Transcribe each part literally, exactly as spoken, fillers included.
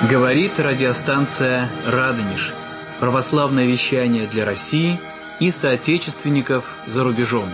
Говорит радиостанция «Радонеж». Православное вещание для России и соотечественников за рубежом.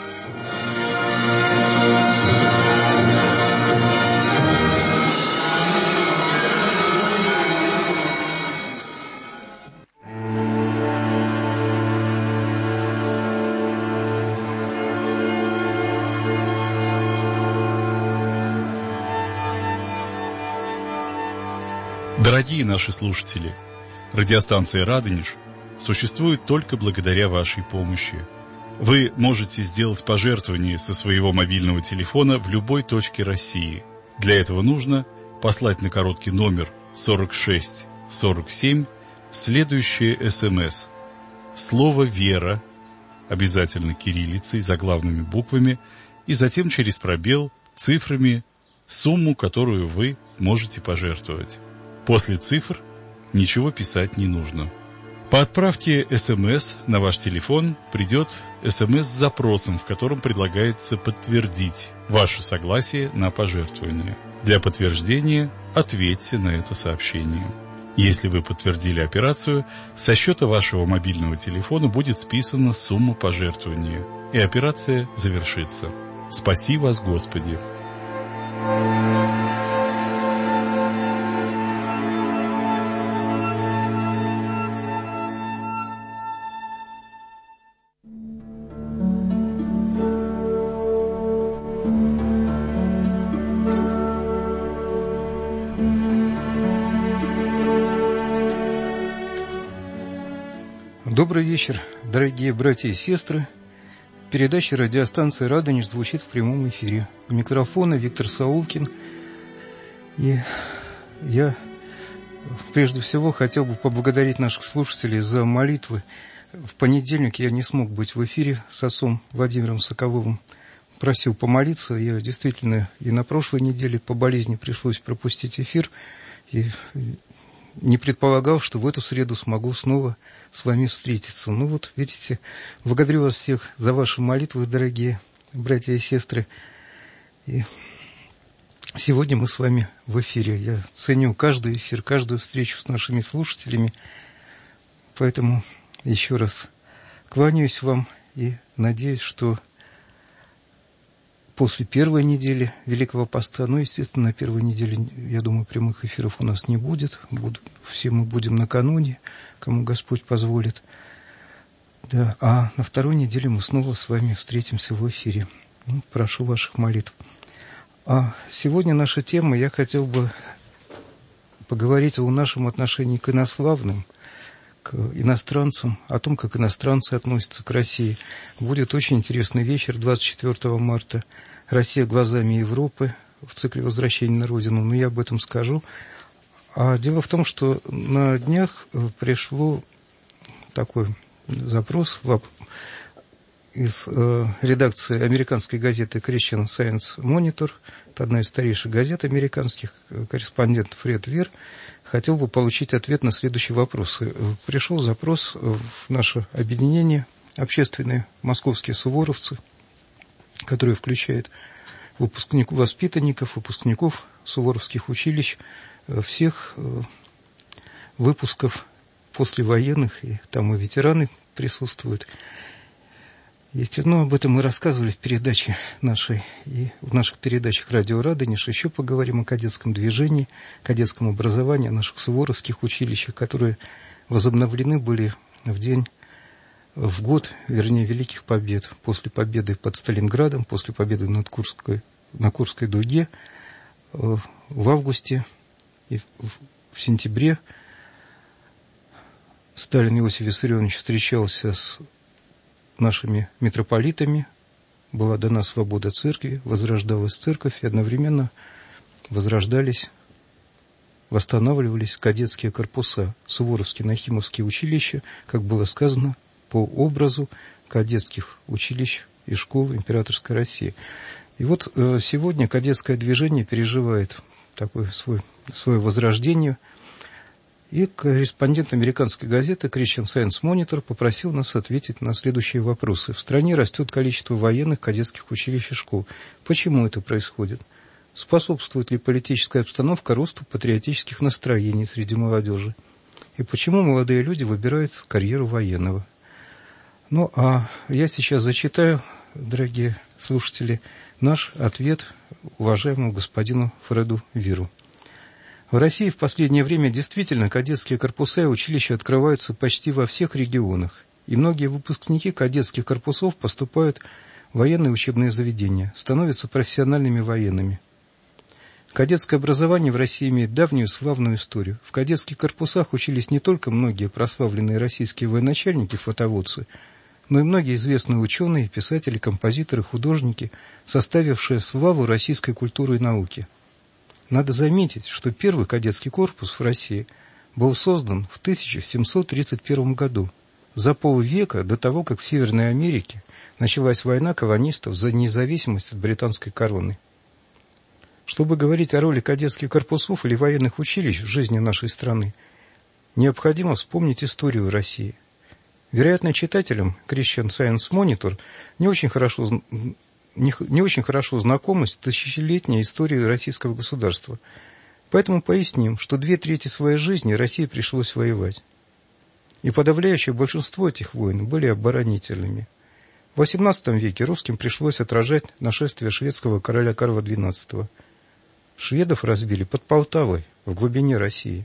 Дорогие наши слушатели, радиостанция «Радонеж» существует только благодаря вашей помощи. Вы можете сделать пожертвование со своего мобильного телефона в любой точке России. Для этого нужно послать на короткий номер сорок шесть сорок семь следующее СМС. Слово «Вера», обязательно кириллицей, заглавными буквами, и затем через пробел цифрами сумму, которую вы можете пожертвовать. После цифр ничего писать не нужно. По отправке СМС на ваш телефон придет СМС с запросом, в котором предлагается подтвердить ваше согласие на пожертвование. Для подтверждения ответьте на это сообщение. Если вы подтвердили операцию, со счета вашего мобильного телефона будет списана сумма пожертвования, и операция завершится. Спаси вас, Господи! Добрый вечер, дорогие братья и сестры. Передача радиостанции «Радонеж» звучит в прямом эфире. У микрофона Виктор Саулкин. И я прежде всего хотел бы поблагодарить наших слушателей за молитвы. В понедельник я не смог быть в эфире с отцом Владимиром Соколовым. Просил помолиться. Я действительно и на прошлой неделе по болезни пришлось пропустить эфир. И не предполагал, что в эту среду смогу снова с вами встретиться. Ну вот, видите, благодарю вас всех за ваши молитвы, дорогие братья и сестры. И сегодня мы с вами в эфире. Я ценю каждый эфир, каждую встречу с нашими слушателями. Поэтому еще раз кланяюсь вам и надеюсь, что после первой недели Великого Поста, ну, естественно, на первой неделе, я думаю, прямых эфиров у нас не будет. Буд, все мы будем накануне, кому Господь позволит. Да, а на второй неделе мы снова с вами встретимся в эфире. Ну, прошу ваших молитв. А сегодня наша тема, я хотел бы поговорить о нашем отношении к инославным, к иностранцам, о том, как иностранцы относятся к России. Будет очень интересный вечер, двадцать четвёртого марта. «Россия глазами Европы» в цикле «Возвращение на родину». Но я об этом скажу. А дело в том, что на днях пришло такой запрос из э, редакции американской газеты Christian Science Monitor. Это одна из старейших газет американских. Корреспондент Фред Вир хотел бы получить ответ на следующие вопросы. Пришел запрос в наше объединение общественные московские суворовцы, которое включает выпускников, воспитанников, выпускников суворовских училищ, всех выпусков послевоенных, и там и ветераны присутствуют. Естественно, об этом мы рассказывали в передаче нашей, и в наших передачах «Радио Радонеж». Еще поговорим о кадетском движении, кадетском образовании, о наших суворовских училищах, которые возобновлены были в день, в год, вернее, Великих Побед. После победы под Сталинградом, после победы над Курской, на Курской дуге в августе и в сентябре Сталин Иосиф Виссарионович встречался с нашими митрополитами, была дана свобода церкви, возрождалась церковь, и одновременно возрождались, восстанавливались кадетские корпуса, суворовские, нахимовские училища, как было сказано, по образу кадетских училищ и школ императорской России. И вот э, сегодня кадетское движение переживает такое свое, свое возрождение. И корреспондент американской газеты Christian Science Monitor попросил нас ответить на следующие вопросы. В стране растет количество военных, кадетских училищ и школ. Почему это происходит? Способствует ли политическая обстановка росту патриотических настроений среди молодежи? И почему молодые люди выбирают карьеру военного? Ну, а я сейчас зачитаю, дорогие слушатели, наш ответ уважаемому господину Фреду Виру. В России в последнее время действительно кадетские корпуса и училища открываются почти во всех регионах, и многие выпускники кадетских корпусов поступают в военные учебные заведения, становятся профессиональными военными. Кадетское образование в России имеет давнюю славную историю. В кадетских корпусах учились не только многие прославленные российские военачальники-флотоводцы, но и многие известные ученые, писатели, композиторы, художники, составившие славу российской культуры и науки. Надо заметить, что первый кадетский корпус в России был создан в тысяча семьсот тридцать первом году, за полвека до того, как в Северной Америке началась война колонистов за независимость от британской короны. Чтобы говорить о роли кадетских корпусов или военных училищ в жизни нашей страны, необходимо вспомнить историю России. Вероятно, читателям Christian Science Monitor не очень хорошо, не, не очень хорошо знакома с тысячелетней историей российского государства. Поэтому поясним, что две трети своей жизни России пришлось воевать. И подавляющее большинство этих войн были оборонительными. В восемнадцатом веке русским пришлось отражать нашествие шведского короля Карла двенадцатого. Шведов разбили под Полтавой, в глубине России.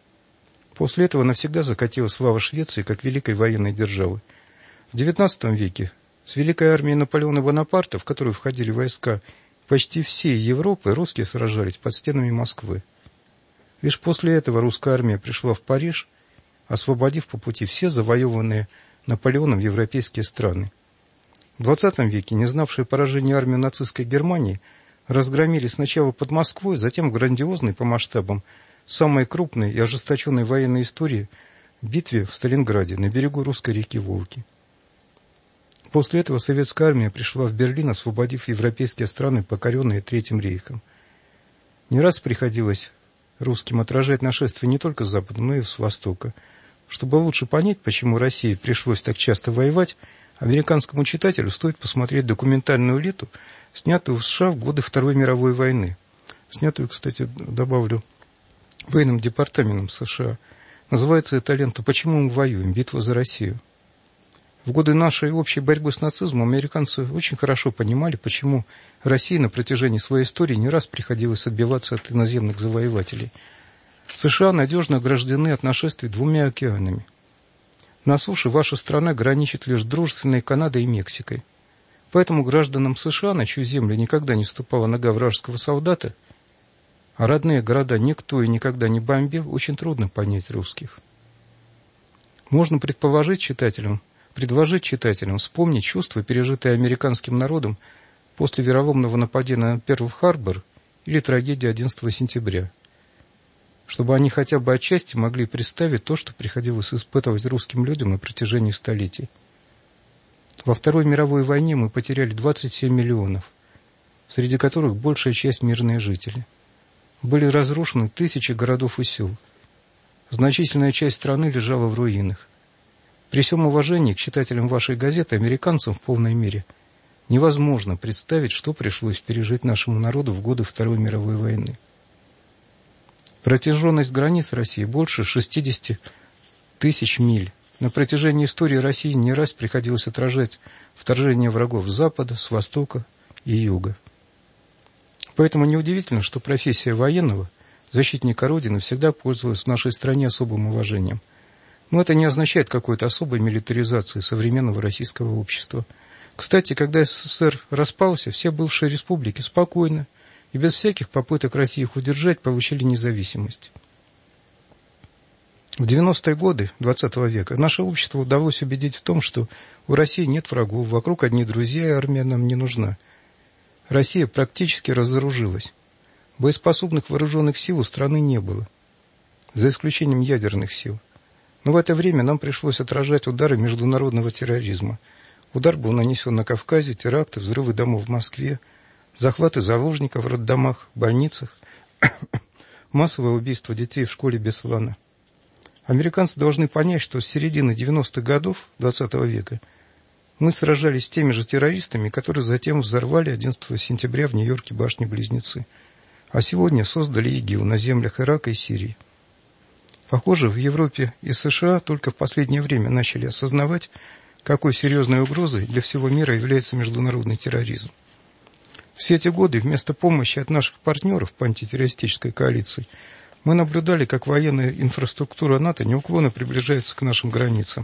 После этого навсегда закатилась слава Швеции как великой военной державы. В девятнадцатом веке с великой армией Наполеона Бонапарта, в которую входили войска почти всей Европы, русские сражались под стенами Москвы. Лишь после этого русская армия пришла в Париж, освободив по пути все завоеванные Наполеоном европейские страны. В двадцатом веке, не знавшие поражения армию нацистской Германии, разгромили сначала под Москвой, затем грандиозной по масштабам, самой крупной и ожесточенной военной истории битве в Сталинграде на берегу русской реки Волги. После этого советская армия пришла в Берлин, освободив европейские страны, покоренные Третьим рейхом. Не раз приходилось русским отражать нашествие не только с запада, но и с востока. Чтобы лучше понять, почему России пришлось так часто воевать, американскому читателю стоит посмотреть документальную ленту, снятую в США в годы Второй мировой войны. Снятую, кстати, добавлю, военным департаментом США. Называется эта лента «Почему мы воюем? Битва за Россию». В годы нашей общей борьбы с нацизмом американцы очень хорошо понимали, почему России на протяжении своей истории не раз приходилось отбиваться от иноземных завоевателей. США надежно ограждены от нашествий двумя океанами. На суше ваша страна граничит лишь с дружественной Канадой и Мексикой. Поэтому гражданам США, на чью землю никогда не ступала нога вражеского солдата, а родные города никто и никогда не бомбил, очень трудно понять русских. Можно предположить читателям, предложить читателям вспомнить чувства, пережитые американским народом после вероломного нападения на Перл-Харбор или трагедии одиннадцатого сентября, чтобы они хотя бы отчасти могли представить то, что приходилось испытывать русским людям на протяжении столетий. Во Второй мировой войне мы потеряли двадцать семь миллионов, среди которых большая часть мирные жители. Были разрушены тысячи городов и сел. Значительная часть страны лежала в руинах. При всем уважении к читателям вашей газеты, американцам в полной мере, невозможно представить, что пришлось пережить нашему народу в годы Второй мировой войны. Протяженность границ России больше шестидесяти тысяч миль. На протяжении истории России не раз приходилось отражать вторжение врагов с запада, с востока и юга. Поэтому неудивительно, что профессия военного, защитника Родины, всегда пользовалась в нашей стране особым уважением. Но это не означает какой-то особой милитаризации современного российского общества. Кстати, когда СССР распался, все бывшие республики спокойно и без всяких попыток России их удержать получили независимость. В девяностые годы двадцатого века наше общество удалось убедить в том, что у России нет врагов, вокруг одни друзья, и армия нам не нужна. Россия практически разоружилась. Боеспособных вооруженных сил у страны не было, за исключением ядерных сил. Но в это время нам пришлось отражать удары международного терроризма. Удар был нанесен на Кавказе, теракты, взрывы домов в Москве, захваты заложников в роддомах, больницах, массовое убийство детей в школе Беслана. Американцы должны понять, что с середины девяностых годов двадцатого века мы сражались с теми же террористами, которые затем взорвали одиннадцатого сентября в Нью-Йорке башни-близнецы. а сегодня создали ИГИЛ на землях Ирака и Сирии. Похоже, в Европе и США только в последнее время начали осознавать, какой серьезной угрозой для всего мира является международный терроризм. Все эти годы вместо помощи от наших партнеров по антитеррористической коалиции мы наблюдали, как военная инфраструктура НАТО неуклонно приближается к нашим границам.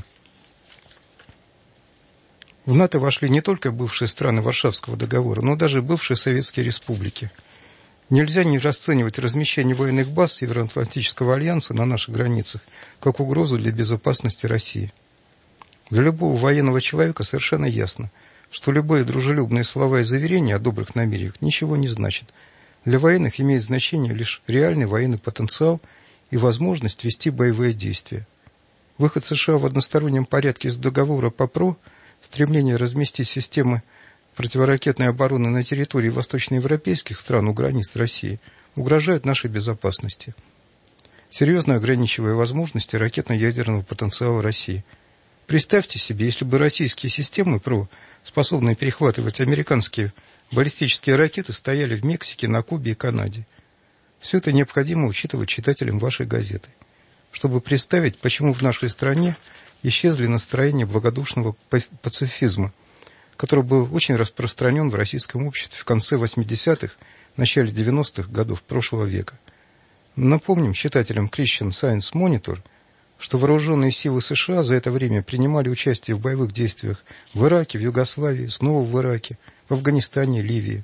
В НАТО вошли не только бывшие страны Варшавского договора, но даже бывшие советские республики. Нельзя не расценивать размещение военных баз Североатлантического альянса на наших границах как угрозу для безопасности России. Для любого военного человека совершенно ясно, что любые дружелюбные слова и заверения о добрых намерениях ничего не значат. Для военных имеет значение лишь реальный военный потенциал и возможность вести боевые действия. Выход США в одностороннем порядке из договора по ПРО, стремление разместить системы противоракетной обороны на территории восточноевропейских стран у границ России угрожает нашей безопасности, серьезно ограничивая возможности ракетно-ядерного потенциала России. Представьте себе, если бы российские системы ПРО, способные перехватывать американские баллистические ракеты, стояли в Мексике, на Кубе и Канаде. Все это необходимо учитывать читателям вашей газеты, чтобы представить, почему в нашей стране исчезли настроения благодушного пацифизма, который был очень распространен в российском обществе в конце восьмидесятых, начале девяностых годов прошлого века. Напомним читателям Christian Science Monitor, что вооруженные силы США за это время принимали участие в боевых действиях в Ираке, в Югославии, снова в Ираке, в Афганистане, Ливии.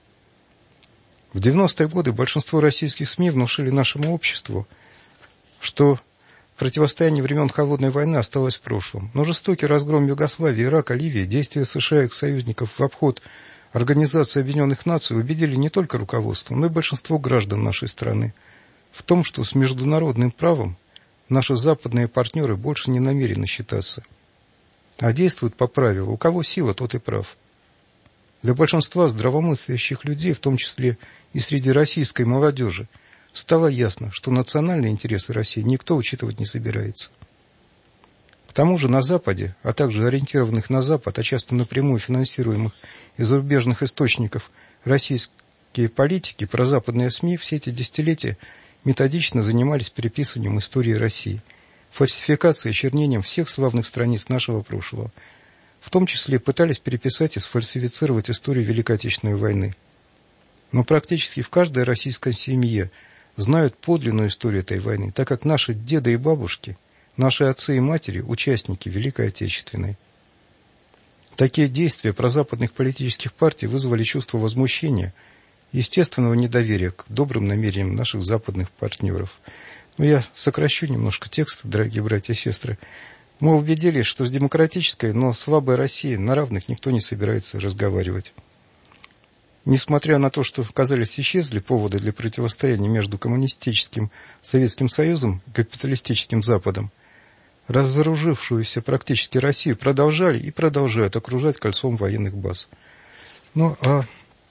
В девяностые годы большинство российских СМИ внушили нашему обществу, что противостояние времен Холодной войны осталось в прошлом. Но жестокий разгром Югославии, Ирака, Ливии, действия США и их союзников в обход Организации Объединенных Наций убедили не только руководство, но и большинство граждан нашей страны в том, что с международным правом наши западные партнеры больше не намерены считаться, а действуют по правилу: у кого сила, тот и прав. Для большинства здравомыслящих людей, в том числе и среди российской молодежи, стало ясно, что национальные интересы России никто учитывать не собирается. К тому же на Западе, а также ориентированных на Запад, а часто напрямую финансируемых из зарубежных источников, российские политики, прозападные СМИ все эти десятилетия методично занимались переписыванием истории России, фальсификацией и чернением всех славных страниц нашего прошлого, в том числе пытались переписать и сфальсифицировать историю Великой Отечественной войны. Но практически в каждой российской семье знают подлинную историю этой войны, так как наши деды и бабушки, наши отцы и матери – участники Великой Отечественной. Такие действия прозападных политических партий вызвали чувство возмущения, естественного недоверия к добрым намерениям наших западных партнеров. Но я сокращу немножко текст, дорогие братья и сестры. Мы убедились, что с демократической, но слабой Россией на равных никто не собирается разговаривать. Несмотря на то, что, казались, исчезли поводы для противостояния между коммунистическим Советским Союзом и капиталистическим Западом, разоружившуюся практически Россию продолжали и продолжают окружать кольцом военных баз. Ну, а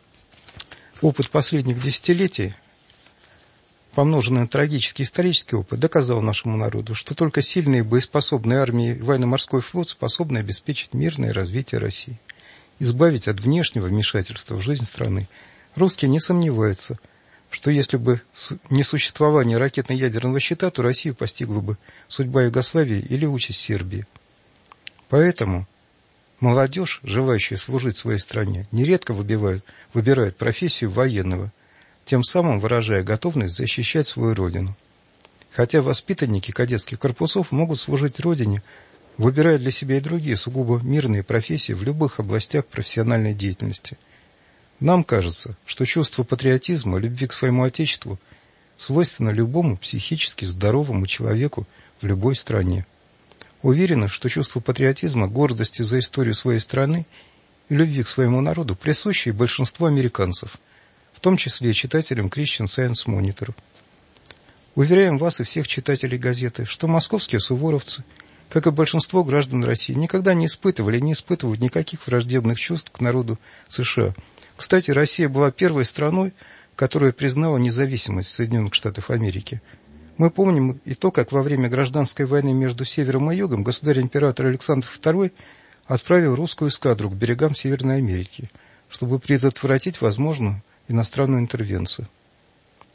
опыт последних десятилетий, помноженный на трагический исторический опыт, доказал нашему народу, что только сильные боеспособные армии и военно-морской флот способны обеспечить мирное развитие России, избавить от внешнего вмешательства в жизнь страны. Русские не сомневаются, что если бы не существование ракетно-ядерного щита, то Россию постигла бы судьба Югославии или участь Сербии. Поэтому молодежь, желающая служить своей стране, нередко выбирает, выбирает профессию военного, тем самым выражая готовность защищать свою родину. Хотя воспитанники кадетских корпусов могут служить родине, выбирая для себя и другие сугубо мирные профессии в любых областях профессиональной деятельности. Нам кажется, что чувство патриотизма, любви к своему Отечеству свойственно любому психически здоровому человеку в любой стране. Уверены, что чувство патриотизма, гордости за историю своей страны и любви к своему народу присущи большинству американцев, в том числе и читателям Christian Science Monitor. Уверяем вас и всех читателей газеты, что московские суворовцы, как и большинство граждан России, никогда не испытывали и не испытывают никаких враждебных чувств к народу США. Кстати, Россия была первой страной, которая признала независимость Соединенных Штатов Америки. Мы помним и то, как во время гражданской войны между Севером и Югом государь-император Александр второй отправил русскую эскадру к берегам Северной Америки, чтобы предотвратить возможную иностранную интервенцию.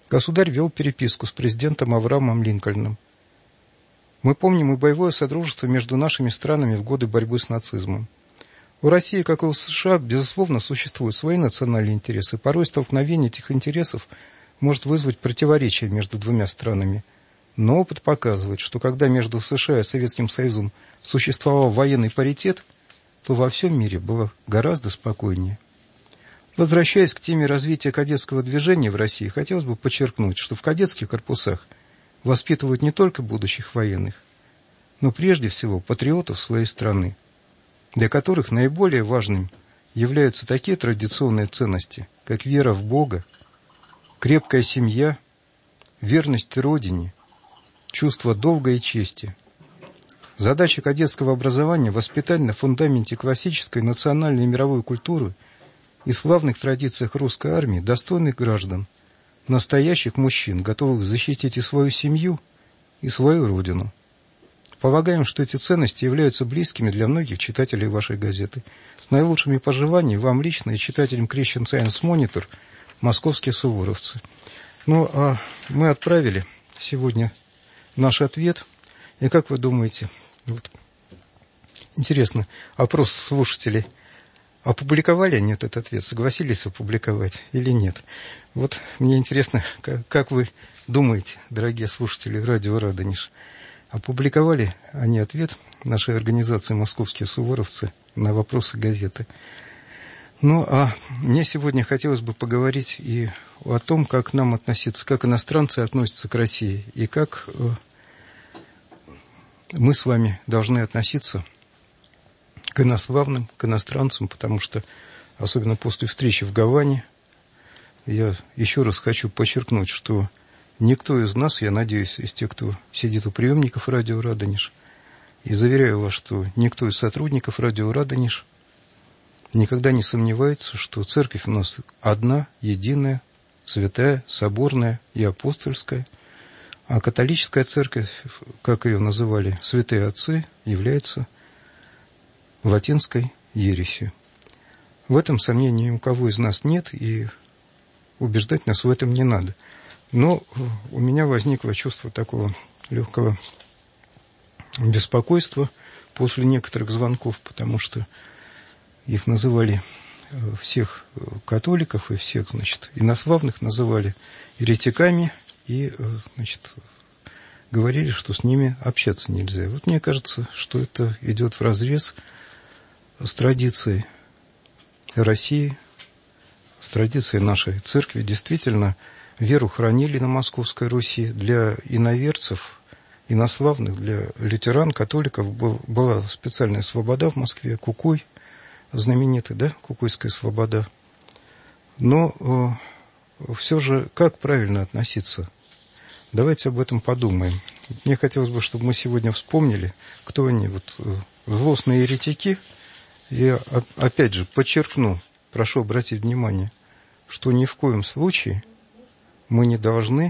Государь вел переписку с президентом Авраамом Линкольном. Мы помним и боевое содружество между нашими странами в годы борьбы с нацизмом. У России, как и у США, безусловно, существуют свои национальные интересы. Порой столкновение этих интересов может вызвать противоречия между двумя странами. Но опыт показывает, что когда между США и Советским Союзом существовал военный паритет, то во всем мире было гораздо спокойнее. Возвращаясь к теме развития кадетского движения в России, хотелось бы подчеркнуть, что в кадетских корпусах воспитывают не только будущих военных, но прежде всего патриотов своей страны, для которых наиболее важным являются такие традиционные ценности, как вера в Бога, крепкая семья, верность Родине, чувство долга и чести. Задача кадетского образования – воспитать на фундаменте классической национальной и мировой культуры и славных традициях русской армии достойных граждан, настоящих мужчин, готовых защитить и свою семью, и свою родину. Полагаем, что эти ценности являются близкими для многих читателей вашей газеты. С наилучшими пожеланиями вам лично и читателям Christian Science Monitor, московские суворовцы. Ну, а мы отправили сегодня наш ответ. И как вы думаете, вот, интересно, опрос слушателей, опубликовали они этот ответ, согласились опубликовать или нет? Вот мне интересно, как, как вы думаете, дорогие слушатели радио «Радонеж», опубликовали они ответ нашей организации «Московские суворовцы» на вопросы газеты. Ну, а мне сегодня хотелось бы поговорить и о том, как нам относиться, как иностранцы относятся к России, и как э, мы с вами должны относиться к инославным, к иностранцам, потому что, особенно после встречи в Гаване, я еще раз хочу подчеркнуть, что никто из нас, я надеюсь, из тех, кто сидит у приемников радио «Радонеж», и заверяю вас, что никто из сотрудников радио «Радонеж» никогда не сомневается, что церковь у нас одна, единая, святая, соборная и апостольская, а католическая церковь, как ее называли святые отцы, является латинской ересью. В этом сомнений ни у кого из нас нет, и убеждать нас в этом не надо. Но у меня возникло чувство такого легкого беспокойства после некоторых звонков, потому что их называли, всех католиков и всех, значит, инославных называли еретиками и, значит, говорили, что с ними общаться нельзя. Вот мне кажется, что это идет вразрез с традицией России, с традицией нашей церкви. Действительно, веру хранили на Московской Руси. Для иноверцев, инославных, для лютеран, католиков был, была специальная слобода в Москве, Кукуй, знаменитый, да, Кукуйская слобода. Но э, все же, как правильно относиться? Давайте об этом подумаем. Мне хотелось бы, чтобы мы сегодня вспомнили, кто они, вот, э, злостные еретики. Я опять же подчеркну, прошу обратить внимание, что ни в коем случае мы не должны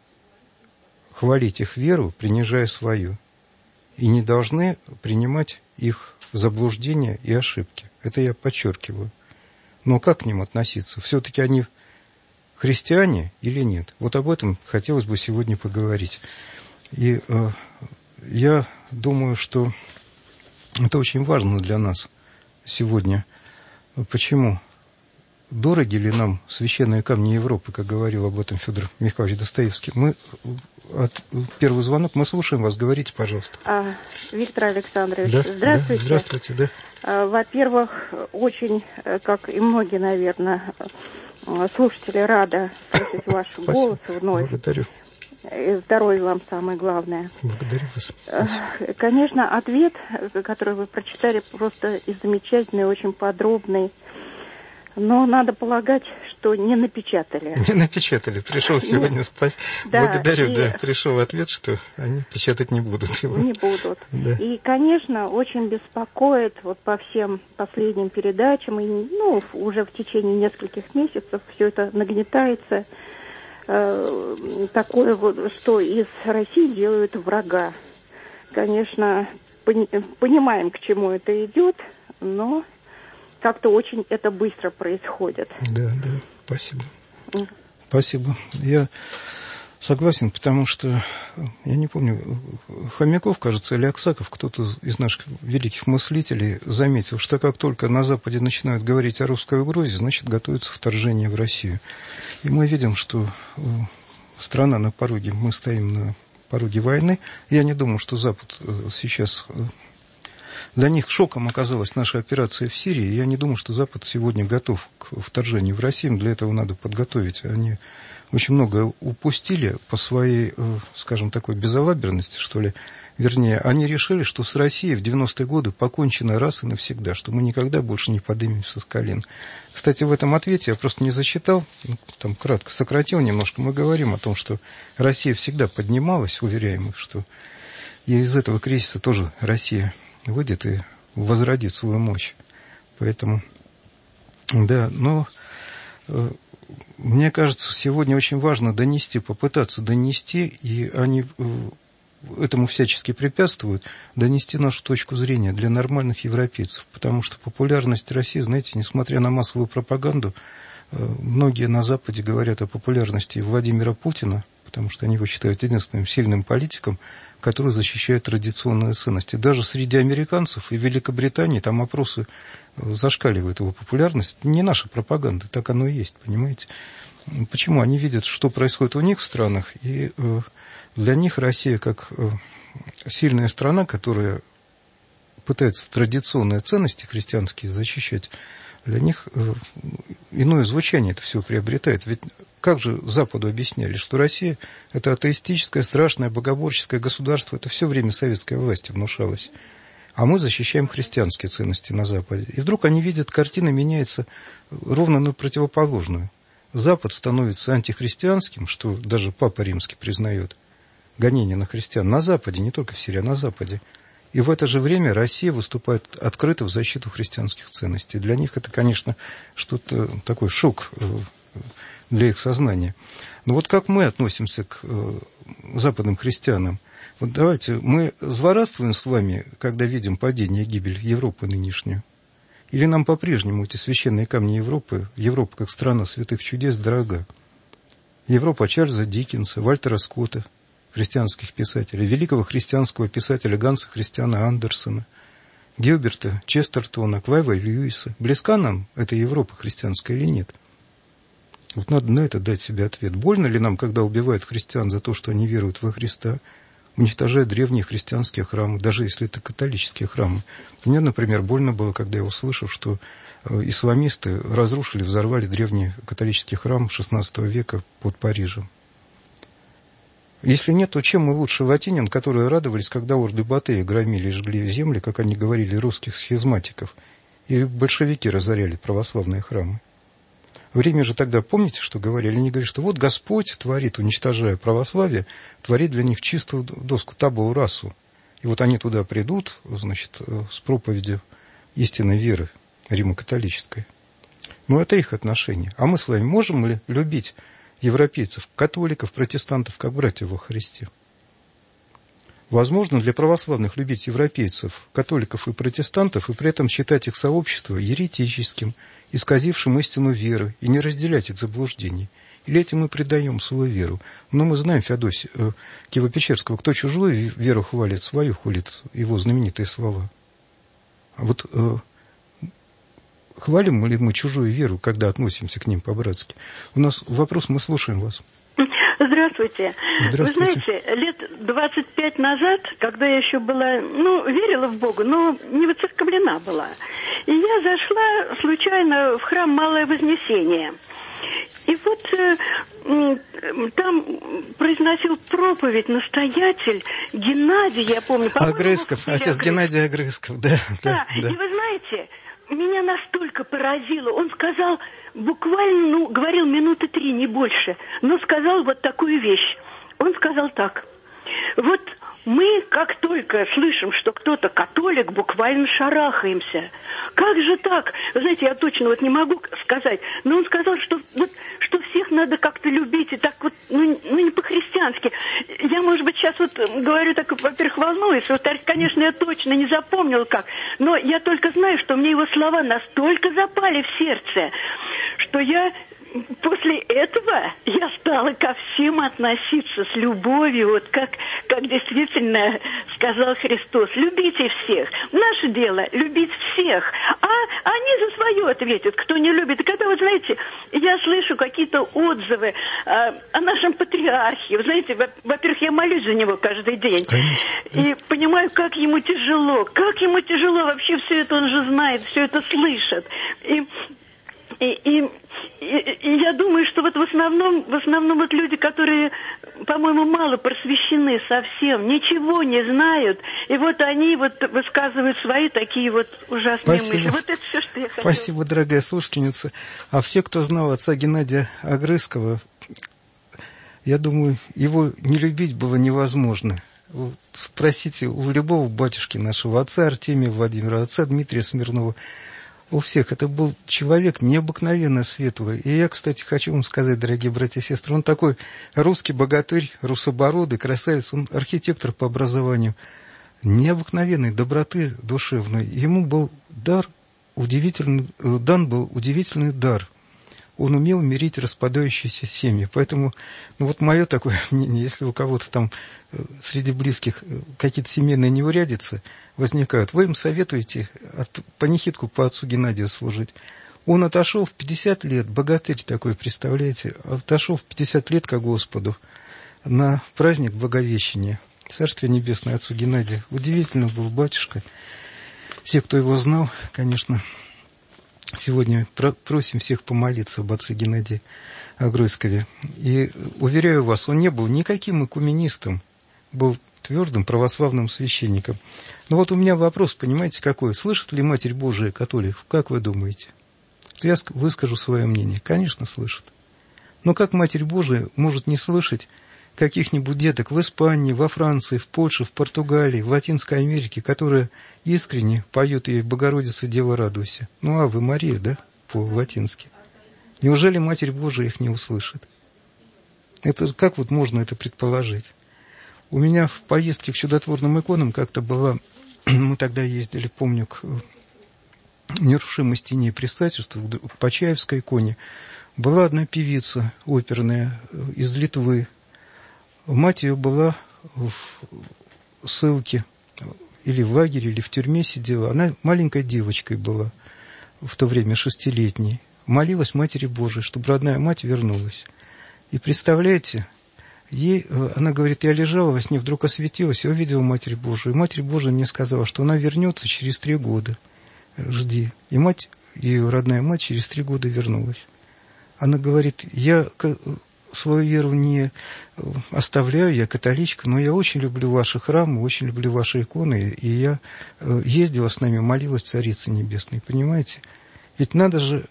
хвалить их веру, принижая свою, и не должны принимать их заблуждения и ошибки. Это я подчеркиваю. Но как к ним относиться? Все-таки они христиане или нет? Вот об этом хотелось бы сегодня поговорить. И э, я думаю, что это очень важно для нас сегодня. Почему? Дороги ли нам священные камни Европы, как говорил об этом Федор Михайлович Достоевский? Мы от, первый звонок, мы слушаем вас, говорите, пожалуйста. А, Виктор Александрович, да, здравствуйте. Да, здравствуйте, да. А, во-первых, очень, как и многие, наверное, слушатели, рада слышать ваш голос вновь. Благодарю. И здоровья вам самое главное. Благодарю вас. Спасибо. Конечно, ответ, который вы прочитали, просто и замечательный, очень подробный. Но надо полагать, что не напечатали. Не напечатали. Пришел сегодня спать. Да, благодарю, и... да. Пришел ответ, что они печатать не будут его. Не будут. Да. И, конечно, очень беспокоит вот по всем последним передачам, и, ну, уже в течение нескольких месяцев все это нагнетается. Э, такое вот, что из России делают врага. Конечно, пони- понимаем, к чему это идет, но как-то очень это быстро происходит. Да, да, спасибо. Mm. Спасибо. Я согласен, потому что, я не помню, Хомяков, кажется, или Аксаков, кто-то из наших великих мыслителей заметил, что как только на Западе начинают говорить о русской угрозе, значит, готовится вторжение в Россию. И мы видим, что страна на пороге, мы стоим на пороге войны. Я не думаю, что Запад сейчас... Для них шоком оказалась наша операция в Сирии. Я не думаю, что Запад сегодня готов к вторжению в Россию. Для этого надо подготовить. Они очень много упустили по своей, скажем, такой безалаберности, что ли. Вернее, они решили, что с Россией в девяностые годы покончено раз и навсегда, что мы никогда больше не поднимемся с колен. Кстати, в этом ответе я просто не зачитал, там кратко сократил немножко. Мы говорим о том, что Россия всегда поднималась, уверяем их, что и из этого кризиса тоже Россия выйдет и возродит свою мощь. Поэтому, да, но э, мне кажется, сегодня очень важно донести, попытаться донести, и они э, этому всячески препятствуют, донести нашу точку зрения для нормальных европейцев. Потому что популярность России, знаете, несмотря на массовую пропаганду, э, многие на Западе говорят о популярности Владимира Путина, потому что они его считают единственным сильным политиком, который защищает традиционные ценности. Даже среди американцев и Великобритании там опросы зашкаливают его популярность. Не наша пропаганда, так оно и есть, понимаете? Почему? Они видят, что происходит у них в странах, и для них Россия как сильная страна, которая пытается традиционные ценности христианские защищать, для них иное звучание это все приобретает. Ведь как же Западу объясняли, что Россия – это атеистическое, страшное, богоборческое государство, это все время советской власти внушалось. А мы защищаем христианские ценности на Западе. И вдруг они видят, картина меняется ровно на противоположную. Запад становится антихристианским, что даже Папа Римский признает, гонение на христиан на Западе, не только в Сирии, а на Западе. И в это же время Россия выступает открыто в защиту христианских ценностей. Для них это, конечно, что-то такой шок для их сознания. Но вот как мы относимся к э, западным христианам? Вот давайте, мы злорадствуем с вами, когда видим падение и гибель Европы нынешнюю? Или нам по-прежнему эти священные камни Европы, Европа как страна святых чудес, дорога? Европа Чарльза Диккенса, Вальтера Скотта, христианских писателей, великого христианского писателя Ганса Христиана Андерсена, Гилберта Честертона, Клайва Льюиса. Близка нам эта Европа христианская или нет? Вот надо на это дать себе ответ. Больно ли нам, когда убивают христиан за то, что они веруют во Христа, уничтожая древние христианские храмы, даже если это католические храмы? Мне, например, больно было, когда я услышал, что исламисты разрушили, взорвали древний католический храм шестнадцатого века под Парижем. Если нет, то чем мы лучше латинян, которые радовались, когда орды Батыя громили и жгли земли, как они говорили, русских схизматиков, и большевики разоряли православные храмы? В Риме же тогда, помните, что говорили? Они говорили, что вот Господь творит, уничтожая православие, творит для них чистую доску, табулу расу. И вот они туда придут, значит, с проповедью истинной веры римо-католической. Но это их отношение. А мы с вами можем ли любить европейцев, католиков, протестантов, как братьев во Христе? Возможно для православных любить европейцев, католиков и протестантов, и при этом считать их сообщество еретическим, исказившим истину веры, и не разделять их заблуждений. Или этим мы предаем свою веру? Но мы знаем Феодосия э, Киево-Печерского, кто чужую веру хвалит, свою хулит, его знаменитые слова. А вот э, хвалим ли мы чужую веру, когда относимся к ним по-братски? У нас вопрос, мы слушаем вас. Здравствуйте. Здравствуйте. Вы знаете, лет двадцать пять назад, когда я еще была, ну, верила в Бога, но не воцерковлена была, и я зашла случайно в храм Малое Вознесение. И вот э, там произносил проповедь настоятель Геннадий, я помню. Агрысков, отец Геннадий Агрысков, да, да, да. И вы знаете, меня настолько поразило, он сказал, буквально, ну, говорил минуты три, не больше, но сказал вот такую вещь. Он сказал так: вот мы, как только слышим, что кто-то католик, буквально шарахаемся. Как же так? Вы знаете, я точно вот не могу сказать, но он сказал, что, вот, что всех надо как-то любить, и так вот, ну, ну не по-христиански. Я, может быть, сейчас вот говорю так, во-первых, волнуюсь, во-вторых, конечно, я точно не запомнила как, но я только знаю, что мне его слова настолько запали в сердце, что я после этого я стала ко всем относиться с любовью, вот как, как действительно сказал Христос. Любите всех. Наше дело любить всех. А они за свое ответят, кто не любит. И когда, вы знаете, я слышу какие-то отзывы а, о нашем патриархе. Вы знаете, во-первых, я молюсь за него каждый день. Конечно. И понимаю, как ему тяжело. Как ему тяжело вообще все это, он же знает, все это слышит. И... И, и, и, и я думаю, что вот в основном, в основном вот люди, которые, по-моему, мало просвещены совсем, ничего не знают, и вот они вот высказывают свои такие вот ужасные Спасибо. мысли. Вот это все, что я хотела. Спасибо, дорогая слушательница. А все, кто знал отца Геннадия Огрызкова, я думаю, его не любить было невозможно. Спросите у любого батюшки нашего, отца Артемия Владимира, отца Дмитрия Смирнова, у всех. Это был человек необыкновенно светлый. И я, кстати, хочу вам сказать, дорогие братья и сестры, он такой русский богатырь, русобородый, красавец, он архитектор по образованию, необыкновенной доброты душевной. Ему был дар удивительный, дан был удивительный дар. Он умел мирить распадающиеся семьи. Поэтому, ну вот мое такое мнение, если у кого-то там среди близких какие-то семейные неурядицы возникают, вы им советуете панихидку по отцу Геннадию служить. Он отошел в пятьдесят лет, богатырь такой, представляете, отошел в пятьдесят лет ко Господу на праздник Благовещения. Царствие Небесное отцу Геннадию. Удивительно был батюшка. Все, кто его знал, конечно, сегодня просим всех помолиться об отце Геннадии Огрызкове. И уверяю вас, он не был никаким экуменистом, был твердым православным священником. Но вот у меня вопрос, понимаете, какой? Слышит ли Матерь Божия католиков? Как вы думаете? Я выскажу свое мнение. Конечно, слышит. Но как Матерь Божия может не слышать каких-нибудь деток в Испании, во Франции, в Польше, в Португалии, в Латинской Америке, которые искренне поют ей «Богородица, Дева, радуйся». Ну, Аве Мария, да, по-латински. Неужели Матерь Божия их не услышит? Это как вот можно это предположить? У меня в поездке к чудотворным иконам как-то была, мы тогда ездили, помню, к нерушимой стене предстательства, к Почаевской иконе, была одна певица оперная из Литвы. Мать ее была в ссылке, или в лагере, или в тюрьме сидела. Она маленькой девочкой была, в то время шестилетней. Молилась Матери Божией, чтобы родная мать вернулась. И представляете, ей, она говорит, я лежала во сне, вдруг осветилась, я увидела Матерь Божию. И Матерь Божия мне сказала, что она вернется через три года. Жди. И мать, ее родная мать через три года вернулась. Она говорит, я свою веру не оставляю, я католичка, но я очень люблю ваши храмы, очень люблю ваши иконы, и я ездила с нами, молилась Царице Небесной, понимаете? Ведь надо же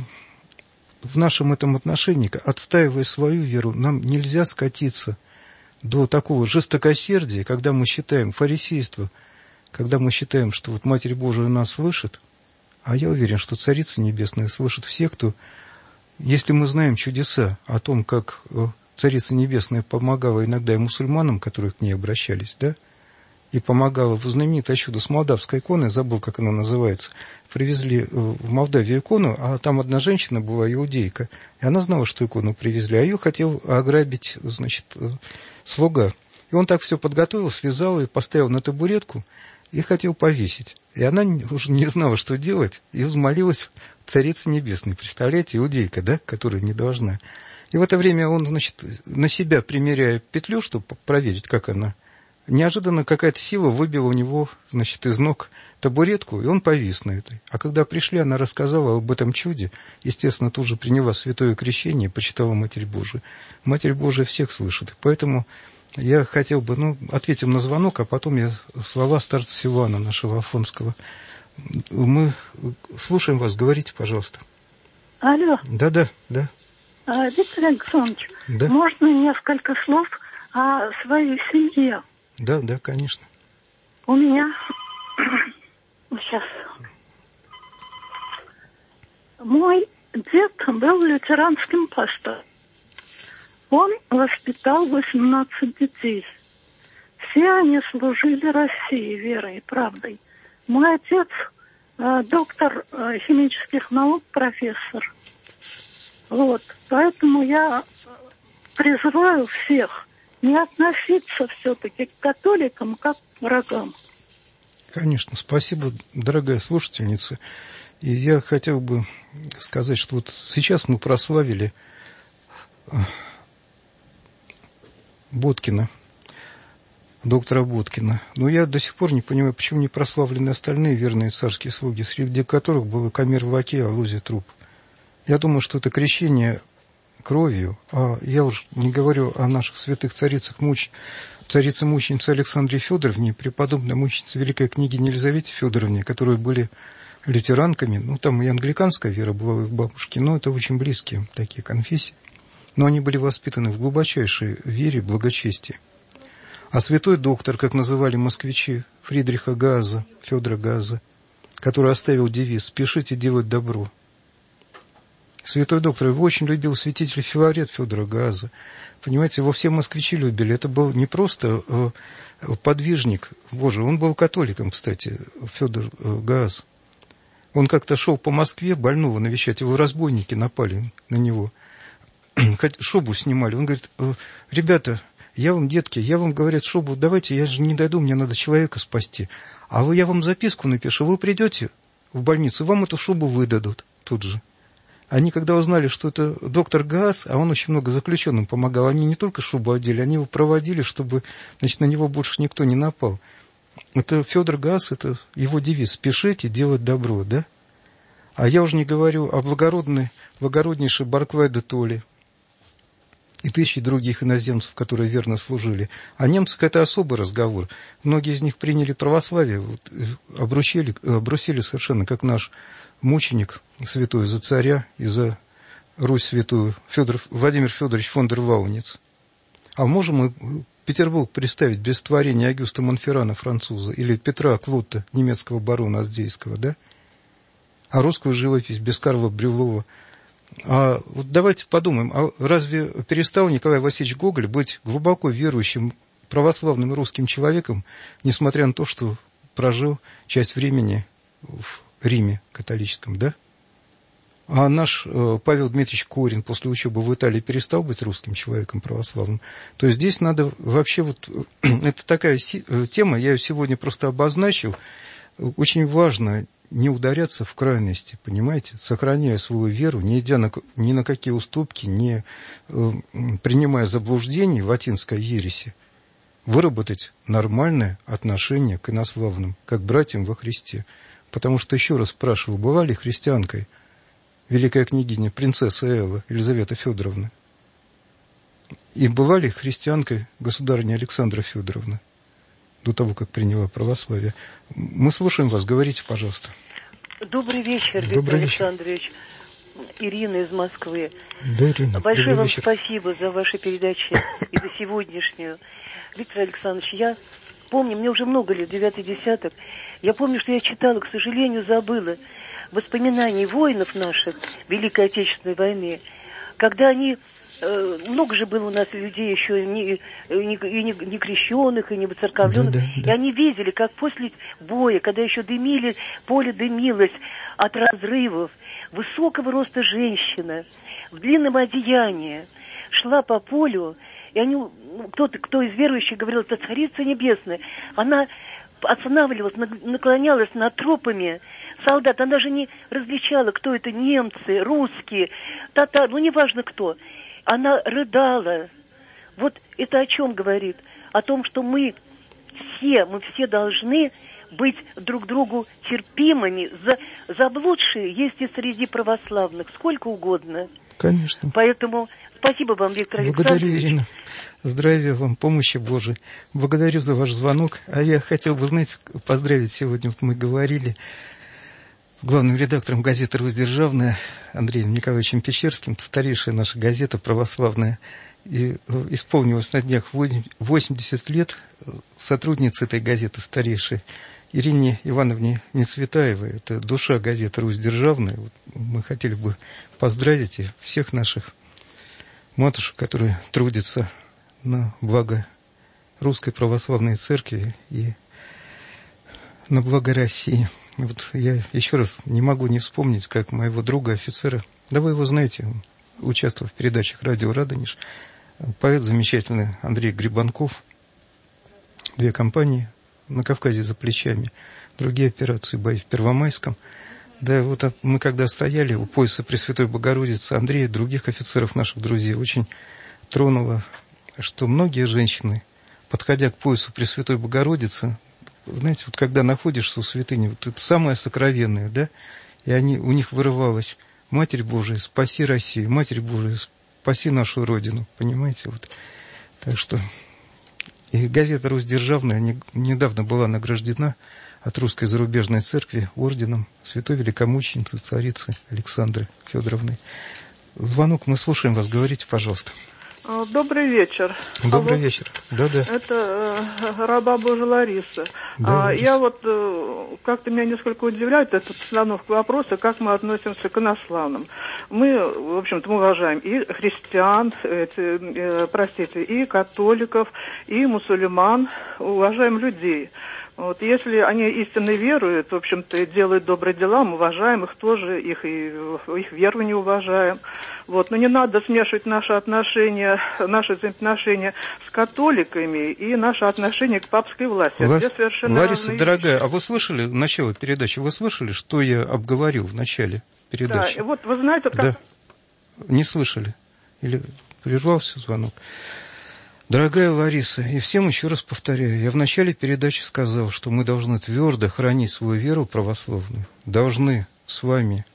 в нашем этом отношении, отстаивая свою веру, нам нельзя скатиться до такого жестокосердия, когда мы считаем фарисейство, когда мы считаем, что вот Матерь Божия нас слышит, а я уверен, что Царица Небесная слышит всех, кто... Если мы знаем чудеса о том, как Царица Небесная помогала иногда и мусульманам, которые к ней обращались, да, и помогала в знаменитое чудо с молдавской иконой, забыл, как она называется, привезли в Молдавию икону, а там одна женщина была иудейка, и она знала, что икону привезли, а ее хотел ограбить, значит, слуга. И он так все подготовил, связал и поставил на табуретку и хотел повесить. И она уже не знала, что делать, и взмолилась Царице Небесной. Представляете, иудейка, да, которая не должна. И в это время он, значит, на себя примеряя петлю, чтобы проверить, как она, неожиданно какая-то сила выбила у него, значит, из ног табуретку, и он повис на этой. А когда пришли, она рассказала об этом чуде, естественно, тут же приняла святое крещение, почитала Матерь Божию. Матерь Божия всех слышит. Поэтому я хотел бы, ну, ответим на звонок, а потом я слова старца Силуана, нашего Афонского. Мы слушаем вас, говорите, пожалуйста. Алло. Да-да, да. А, Виктор Александрович, да? Можно несколько слов о своей семье? Да, да, конечно. У меня... Сейчас. Мой дед был лютеранским пастором. Он воспитал восемнадцать детей. Все они служили России верой и правдой. Мой отец э, доктор э, химических наук, профессор. Вот. Поэтому я призываю всех не относиться все-таки к католикам как к врагам. Конечно, спасибо, дорогая слушательница. И я хотел бы сказать, что вот сейчас мы прославили Боткина, доктора Боткина. Но я до сих пор не понимаю, почему не прославлены остальные верные царские слуги, среди которых был Камер Ваки, Алузий Труп. Я думаю, что это крещение кровью, а я уж не говорю о наших святых царицах, муч... царице-мученице Александре Федоровне и преподобной мученице великой княгине Елизавете Федоровне, которые были лютеранками. Ну, там и англиканская вера была у их бабушки, но это очень близкие такие конфессии. Но они были воспитаны в глубочайшей вере, благочестии. А святой доктор, как называли москвичи, Фридриха Гааза, Федора Гааза, который оставил девиз «Спешите делать добро». Святой доктор, его очень любил святитель Филарет Федора Гааза. Понимаете, его все москвичи любили. Это был не просто э, подвижник Божий, он был католиком, кстати, Федор э, Гааз. Он как-то шел по Москве больного навещать, его разбойники напали на него, шубу снимали. Он говорит: ребята, я вам, детки, я вам, говорят, шубу давайте, я же не дойду, мне надо человека спасти. А вы, я вам записку напишу, вы придете в больницу, вам эту шубу выдадут тут же. Они, когда узнали, что это доктор Гааз, а он очень много заключенным помогал, они не только шубу одели, они его проводили, чтобы, значит, на него больше никто не напал. Это Федор Гааз, это его девиз: «Спешите делать добро», да? А я уже не говорю о благородной, благороднейшей Барклай де Толли и тысячи других иноземцев, которые верно служили. О немцах это особый разговор. Многие из них приняли православие, вот, обрусили, обрусили совершенно, как наш мученик святой за царя и за Русь святую Федор, Владимир Федорович фон дер Вауниц. А можем мы Петербург представить без творения Агюста Монферрана, француза, или Петра Клотта, немецкого барона Аздейского, да? А русскую живопись без Карла Брюлова. А вот давайте подумаем, а разве перестал Николай Васильевич Гоголь быть глубоко верующим православным русским человеком, несмотря на то, что прожил часть времени в Риме католическом, да? А наш э, Павел Дмитриевич Корин после учебы в Италии перестал быть русским человеком православным. То есть здесь надо вообще вот... Это такая си, тема, я ее сегодня просто обозначил. Очень важно не ударяться в крайности, понимаете? Сохраняя свою веру, не идя на, ни на какие уступки, не э, принимая заблуждений в латинской ереси, выработать нормальное отношение к инославным, как братьям во Христе. Потому что, еще раз спрашиваю, была ли христианкой великая княгиня, принцесса Элла, Елизавета Федоровна? И была ли христианкой государыня Александра Федоровна до того, как приняла православие? Мы слушаем вас, говорите, пожалуйста. Добрый вечер, Виктор Добрый Александрович. Вечер. Ирина из Москвы. Да, Ирина. Большое вам вечер. Спасибо за ваши передачи и за сегодняшнюю. Виктор Александрович, я помню, мне уже много лет, девятый десяток, я помню, что я читала, к сожалению, забыла воспоминаний воинов наших Великой Отечественной войны, когда они, э, много же было у нас людей еще не, не, не, не крещенных, и не воцерковленных, да, да, да. И они видели, как после боя, когда еще дымили, поле дымилось от разрывов, высокого роста женщина в длинном одеянии шла по полю, и они, кто-то, кто из верующих говорил, это Царица Небесная, она останавливалась, наклонялась над трупами солдат, она даже не различала, кто это, немцы, русские, татары, ну неважно кто. Она рыдала. Вот это о чем говорит? О том, что мы все, мы все должны быть друг другу терпимыми. За, заблудшие есть и среди православных, сколько угодно. Конечно. Поэтому спасибо вам, Виктор Александрович. Благодарю, Ирина. Здравия вам, помощи Божией. Благодарю за ваш звонок. А я хотел бы, знаете, поздравить, сегодня мы говорили с главным редактором газеты «Русь Державная» Андреем Николаевичем Печерским, старейшая наша газета православная. И исполнилось на днях восемьдесят лет сотрудницы этой газеты старейшей Ирине Ивановне Нецветаевой. Это душа газеты «Русь Державная». Вот мы хотели бы поздравить и всех наших матушек, которые трудятся на благо Русской Православной Церкви и на благо России. Вот я еще раз не могу не вспомнить, как моего друга, офицера, да вы его знаете, участвовал в передачах «Радио Радонеж». Поэт замечательный Андрей Грибанков. Две компании на Кавказе за плечами. Другие операции, бои в Первомайском. Да, вот мы когда стояли у пояса Пресвятой Богородицы, Андрея и других офицеров наших друзей, очень тронуло, что многие женщины, подходя к поясу Пресвятой Богородицы, знаете, вот когда находишься у святыни, вот это самое сокровенное, да, и они, у них вырывалось: «Матерь Божия, спаси Россию, Матерь Божия, спаси нашу Родину», понимаете, вот. Так что и газета «Русь Державная» не, недавно была награждена от Русской зарубежной церкви орденом Святой Великомученицы царицы Александры Федоровны. Звонок, мы слушаем вас, говорите, пожалуйста. Добрый вечер. Добрый Алло. вечер. Да-да. Это э, раба Божия Лариса. Да, а, я вот, э, как-то меня несколько удивляет эта постановка вопроса, как мы относимся к инославным. Мы, в общем-то, мы уважаем и христиан, эти, э, простите, и католиков, и мусульман, уважаем людей. Вот, если они истинно веруют, в общем-то, делают добрые дела, мы уважаем их тоже, их, и, их веру не уважаем. Вот, но не надо смешивать наши отношения, наши взаимоотношения с католиками и наши отношения к папской власти. Ла... Это совершенно Лариса, дорогая, вещи. А вы слышали начало передачи? Вы слышали, что я обговорил в начале передачи? Да, вот вы знаете... Как... Да. Не слышали? Или прервался звонок? Дорогая Лариса, и всем еще раз повторяю, я в начале передачи сказал, что мы должны твердо хранить свою веру православную, должны с вами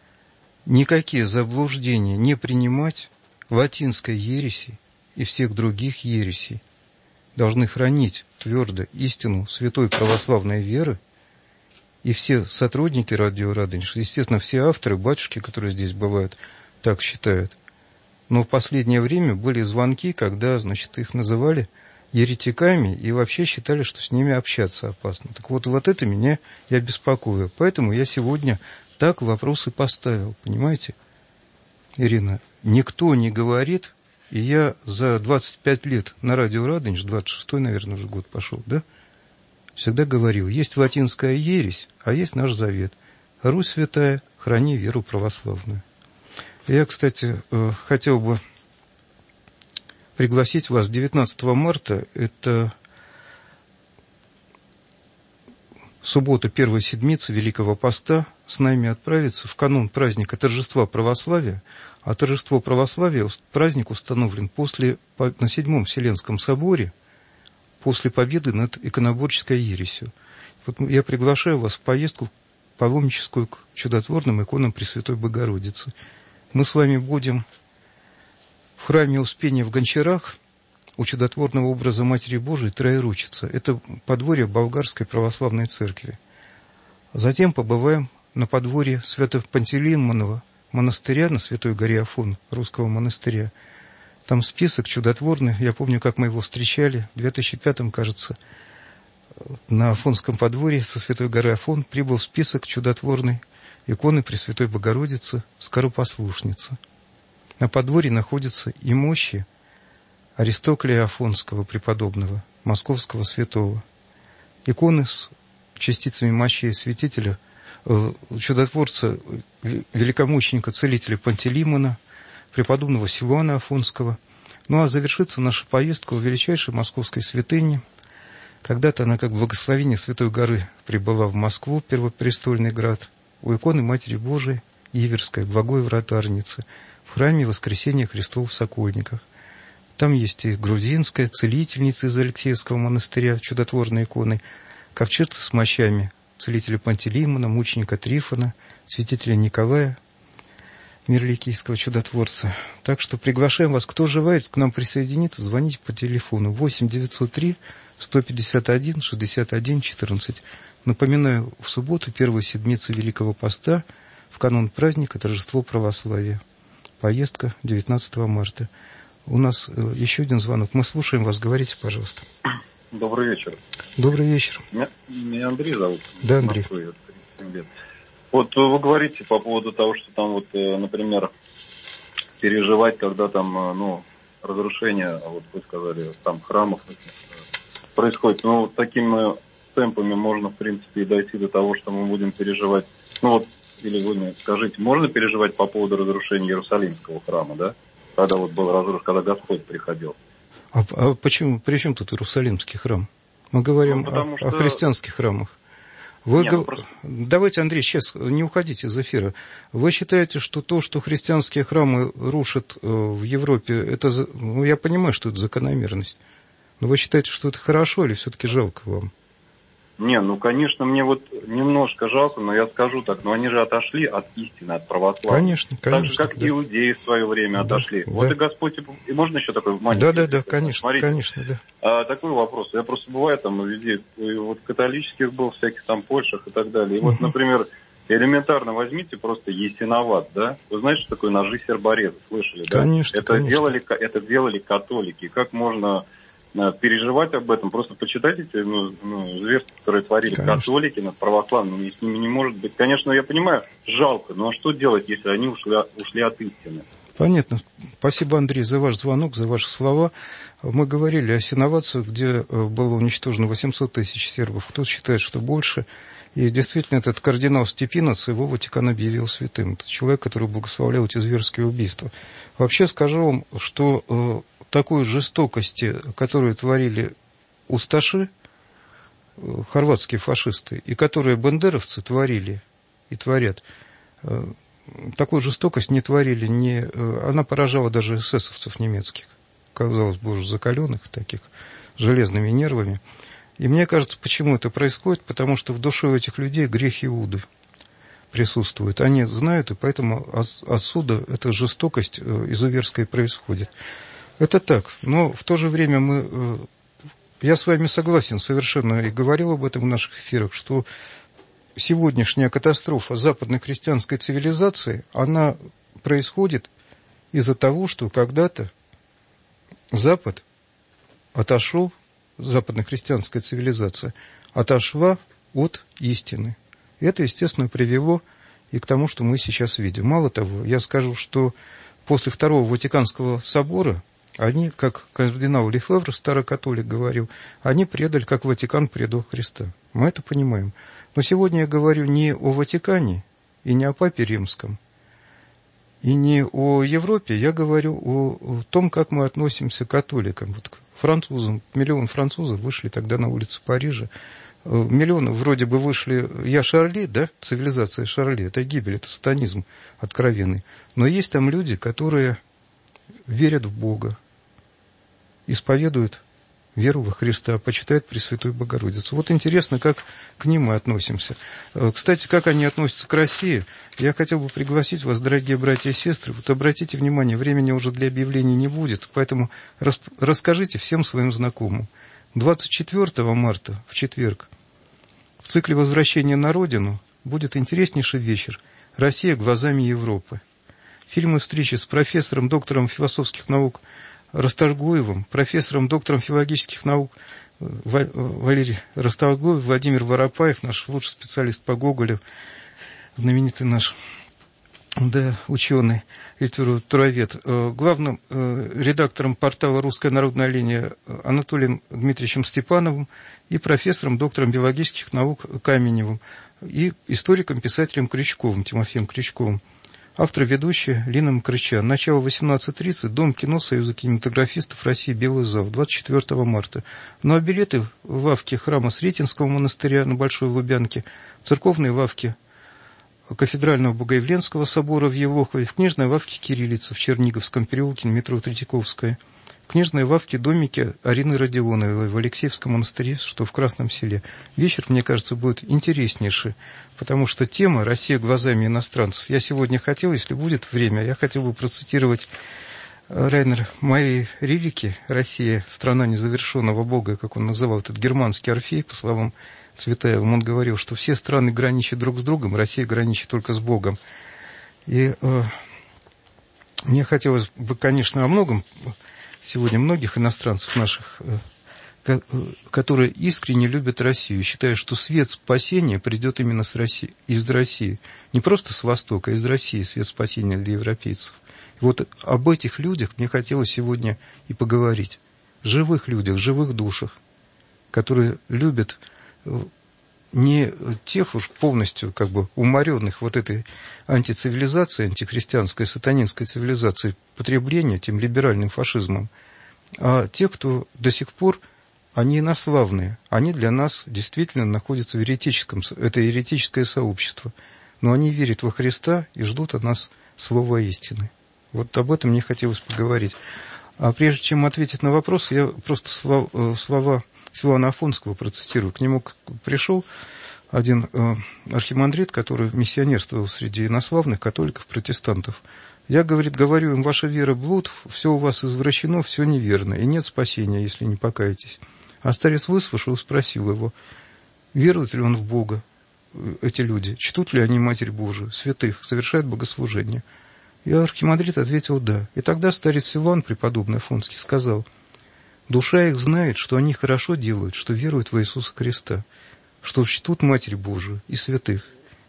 никакие заблуждения не принимать латинской ереси и всех других ересей, должны хранить твердо истину святой православной веры, и все сотрудники «Радио Радонеж», естественно, все авторы, батюшки, которые здесь бывают, так считают. Но в последнее время были звонки, когда, значит, их называли еретиками и вообще считали, что с ними общаться опасно. Так вот, вот это меня я беспокою. Поэтому я сегодня так вопросы поставил, понимаете, Ирина? Никто не говорит, и я за двадцать пять лет на «Радио Радонеж», двадцать шестой, наверное, уже год пошел, да? Всегда говорил, есть латинская ересь, а есть наш завет. Русь святая, храни веру православную. Я, кстати, хотел бы пригласить вас девятнадцатого марта, это суббота первой седмицы Великого Поста, с нами отправиться в канун праздника торжества православия, а торжество православия, праздник установлен после, на Седьмом Вселенском соборе, после победы над иконоборческой ересью. Вот я приглашаю вас в поездку паломническую к чудотворным иконам Пресвятой Богородицы. Мы с вами будем в храме Успения в Гончарах у чудотворного образа Матери Божией Троеручица. Это подворье Болгарской православной церкви. Затем побываем на подворье Свято-Пантелеймонова монастыря на Святой горе Афон, русского монастыря. Там список чудотворный. Я помню, как мы его встречали в две тысячи пятом, кажется, на Афонском подворье со Святой горы Афон прибыл список чудотворный иконы Пресвятой Богородицы, Скоропослушницы. На подворье находятся и мощи Аристоклия Афонского преподобного, московского святого. Иконы с частицами мощей святителя, э, чудотворца, великомученика, целителя Пантелеймона, преподобного Силуана Афонского. Ну а завершится наша поездка в величайшей московской святыне. Когда-то она, как благословение Святой горы, прибыла в Москву, Первопрестольный град, у иконы Матери Божией Иверской, Благой Вратарницы, в храме Воскресения Христова в Сокольниках. Там есть и грузинская целительница из Алексеевского монастыря, чудотворной иконой, ковчежцы с мощами целителя Пантелеймона, мученика Трифона, святителя Николая, мирликийского чудотворца. Так что приглашаем вас, кто желает к нам присоединиться, звоните по телефону восемь девятьсот три сто пятьдесят один шестьдесят один четырнадцать. Напоминаю, в субботу первой седмицы Великого Поста, в канун праздника торжество православия. Поездка девятнадцатого марта. У нас еще один звонок. Мы слушаем вас. Говорите, пожалуйста. Добрый вечер. Добрый вечер. Меня, меня Андрей зовут. Да, Андрей. Москвы, лет. Вот вы говорите по поводу того, что там, вот, например, переживать, когда там, ну, разрушение, вот вы сказали, там храмов происходит. Ну, вот такими темпами можно, в принципе, и дойти до того, что мы будем переживать. Ну, вот или вы мне скажите, можно переживать по поводу разрушения Иерусалимского храма, да? Когда вот был разруш, когда Господь приходил. А, а почему, при чем тут Иерусалимский храм? Мы говорим ну, о, что... о христианских храмах. Вы Нет, г... просто... Давайте, Андрей, сейчас не уходите из эфира. Вы считаете, что то, что христианские храмы рушат в Европе, это, ну, я понимаю, что это закономерность, но вы считаете, что это хорошо или все-таки жалко вам? Не, ну, конечно, мне вот немножко жалко, но я скажу так, но они же отошли от истины, от православия. Конечно, конечно. Так же, как да. иудеи в свое время да, отошли. Да. Вот и Господь, и можно еще такой маленький? Да, да, да, конечно, Смотрите, конечно, да. А, такой вопрос. Я просто бываю там везде, вот католических был, всяких там Польшах и так далее. И вот, например, элементарно возьмите просто ясиноват, да? Вы знаете, что такое ножи сербореза? Слышали, да? Конечно, это конечно. Делали, это делали католики. Как можно... переживать об этом, просто почитайте эти ну, ну, зверства, которые творили конечно. Католики над православными, с ними не может быть. Конечно, я понимаю, жалко, но что делать, если они ушли, ушли от истины? Понятно. Спасибо, Андрей, за ваш звонок, за ваши слова. Мы говорили о Синовацию, где было уничтожено восемьсот тысяч сербов. Кто-то считает, что больше. И действительно, этот кардинал Степинац, его Ватикан объявил святым. Это человек, который благословлял эти зверские убийства. Вообще скажу вам, что такой жестокости, которую творили усташи, хорватские фашисты, и которые бандеровцы творили и творят, такую жестокость не творили, не, она поражала даже эсэсовцев немецких, казалось бы, уже закаленных, таких, железными нервами. И мне кажется, почему это происходит, потому что в душе у этих людей грех Иуды присутствует. Они знают, и поэтому отсюда эта жестокость изуверская происходит. Это так, но в то же время мы, я с вами согласен совершенно и говорил об этом в наших эфирах, что сегодняшняя катастрофа западной христианской цивилизации, она происходит из-за того, что когда-то Запад отошел, западная христианская цивилизация отошла от истины. И это, естественно, привело и к тому, что мы сейчас видим. Мало того, я скажу, что после Второго Ватиканского собора они, как кардинал Лефевр, старый католик, говорил, они предали, как Ватикан предал Христа. Мы это понимаем. Но сегодня я говорю не о Ватикане и не о Папе Римском, и не о Европе, я говорю о, о том, как мы относимся к католикам. Вот к французам, миллион французов вышли тогда на улицы Парижа. Миллионы вроде бы вышли, я Шарли, да, цивилизация Шарли, это гибель, это сатанизм откровенный. Но есть там люди, которые верят в Бога, исповедуют веру во Христа, почитают Пресвятую Богородицу. Вот интересно, как к ним мы относимся. Кстати, как они относятся к России, я хотел бы пригласить вас, дорогие братья и сестры. Вот обратите внимание, времени уже для объявлений не будет, поэтому рас, расскажите всем своим знакомым. двадцать четвёртого марта, в четверг, в цикле «Возвращение на родину» будет интереснейший вечер «Россия глазами Европы». Фильмы встречи с профессором, доктором философских наук Расторгуевым, профессором, доктором филологических наук Валерий Расторгуев, Владимир Воропаев, наш лучший специалист по Гоголю, знаменитый наш да, ученый, литературовед, главным редактором портала «Русская народная линия» Анатолием Дмитриевичем Степановым и профессором, доктором биологических наук Каменевым и историком, писателем Крючковым, Тимофеем Крючковым. Автор, ведущий Лина Мкрычан. Начало восемнадцать тридцать. Дом кино Союза кинематографистов России, Белый зал, двадцать четвёртого марта. Ну а билеты в лавке храма Сретенского монастыря на Большой Лубянке, в церковной лавке Кафедрального Богоявленского собора в Елохове, в книжной лавке Кириллица в Черниговском переулке, метро Третьяковская, в книжной лавке домике Арины Родионовой в Алексеевском монастыре, что в Красном Селе. Вечер, мне кажется, будет интереснейший, потому что тема «Россия глазами иностранцев». Я сегодня хотел, если будет время, я хотел бы процитировать Райнер Марии Рильке «Россия, страна незавершенного Бога», как он называл этот германский Орфей, по словам Цветаева. Он говорил, что все страны граничат друг с другом, Россия граничит только с Богом. И э, мне хотелось бы, конечно, о многом. Сегодня многих иностранцев наших, которые искренне любят Россию, считают, что свет спасения придет именно с России, из России. Не просто с Востока, а из России свет спасения для европейцев. И вот об этих людях мне хотелось сегодня и поговорить. Живых людях, живых душах, которые любят не тех уж полностью как бы уморенных вот этой антицивилизацией, антихристианской, сатанинской цивилизацией потребления, тем либеральным фашизмом, а тех, кто до сих пор, они инославные, они для нас действительно находятся в еретическом, это еретическое сообщество, но они верят во Христа и ждут от нас слова истины. Вот об этом мне хотелось поговорить. А прежде чем ответить на вопрос, я просто слова, слова Силуана Афонского процитирую. К нему пришел один архимандрит, который миссионерствовал среди инославных католиков, протестантов. Я, говорит, говорю им, ваша вера блуд, все у вас извращено, все неверно, и нет спасения, если не покаетесь. А старец выслушал и спросил его, верует ли он в Бога, эти люди, чтут ли они Матерь Божию, святых, совершают богослужение. И архимандрит ответил да. И тогда старец Силуан, преподобный Афонский, сказал, душа их знает, что они хорошо делают, что веруют во Иисуса Христа, что чтут Матерь Божию и святых,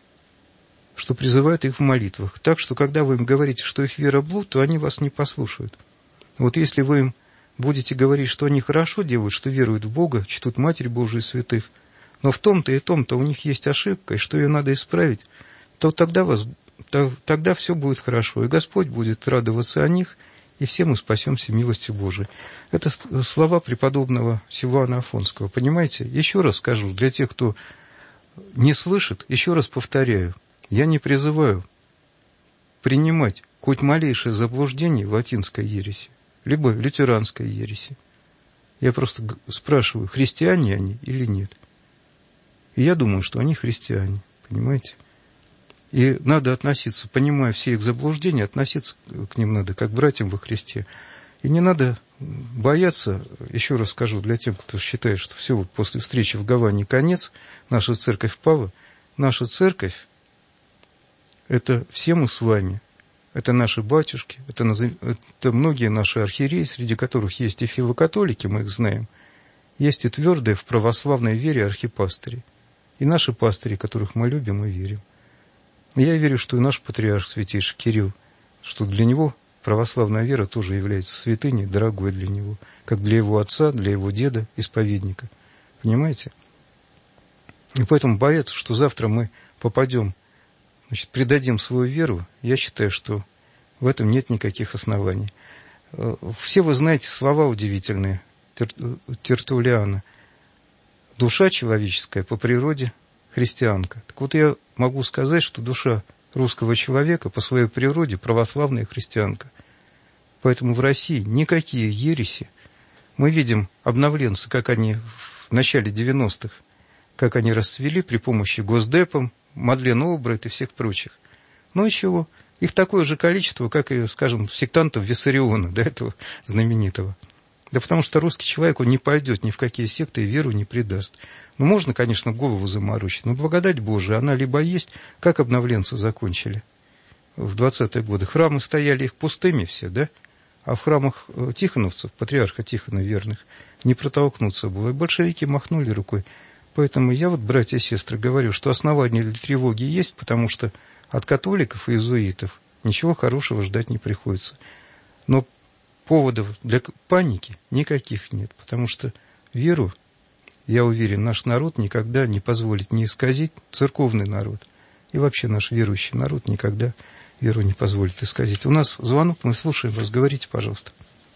что призывают их в молитвах. Так что, когда вы им говорите, что их вера блуд, то они вас не послушают. Вот если вы им будете говорить, что они хорошо делают, что веруют в Бога, чтут Матерь Божию и святых, но в том-то и том-то у них есть ошибка, и что ее надо исправить, то тогда, вас, то, тогда все будет хорошо, и Господь будет радоваться о них, и все мы спасемся милостью Божией. Это слова преподобного Силуана Афонского. Понимаете? Еще раз скажу, для тех, кто не слышит, еще раз повторяю, я не призываю принимать хоть малейшее заблуждение в латинской ереси, либо лютеранской ереси. Я просто спрашиваю, христиане они или нет. И я думаю, что они христиане, понимаете? И надо относиться, понимая все их заблуждения, относиться к ним надо как к братьям во Христе. И не надо бояться, еще раз скажу, для тех, кто считает, что все, вот после встречи в Гаване конец, наша церковь пала. Наша церковь – это все мы с вами, это наши батюшки, это, это многие наши архиереи, среди которых есть и филокатолики, мы их знаем, есть и твердые в православной вере архипастыри, и наши пастыри, которых мы любим и верим. Я верю, что и наш патриарх святейший Кирилл, что для него православная вера тоже является святыней, дорогой для него, как для его отца, для его деда, исповедника. Понимаете? И поэтому бояться, что завтра мы попадем, значит, предадим свою веру, я считаю, что в этом нет никаких оснований. Все вы знаете слова удивительные Тертуллиана. Душа человеческая по природе христианка. Так вот, я могу сказать, что душа русского человека по своей природе православная христианка. Поэтому в России никакие ереси. Мы видим обновленцы, как они в начале девяностых, как они расцвели при помощи Госдепа, Мадлен Олбрайт и всех прочих. Ну и чего? Их такое же количество, как и, скажем, сектантов Виссариона, до этого знаменитого. Да потому что русский человек, он не пойдет ни в какие секты и веру не предаст. Ну, можно, конечно, голову заморочить, но благодать Божия, она либо есть, как обновленцы закончили в двадцатые годы. Храмы стояли их пустыми все, да? А в храмах тихоновцев, патриарха Тихона верных, не протолкнуться было. И большевики махнули рукой. Поэтому я вот, братья и сестры, говорю, что основания для тревоги есть, потому что от католиков и иезуитов ничего хорошего ждать не приходится. Но поводов для паники никаких нет, потому что веру, я уверен, наш народ никогда не позволит не исказить, церковный народ, и вообще наш верующий народ никогда веру не позволит исказить. У нас звонок, мы слушаем вас, говорите, пожалуйста.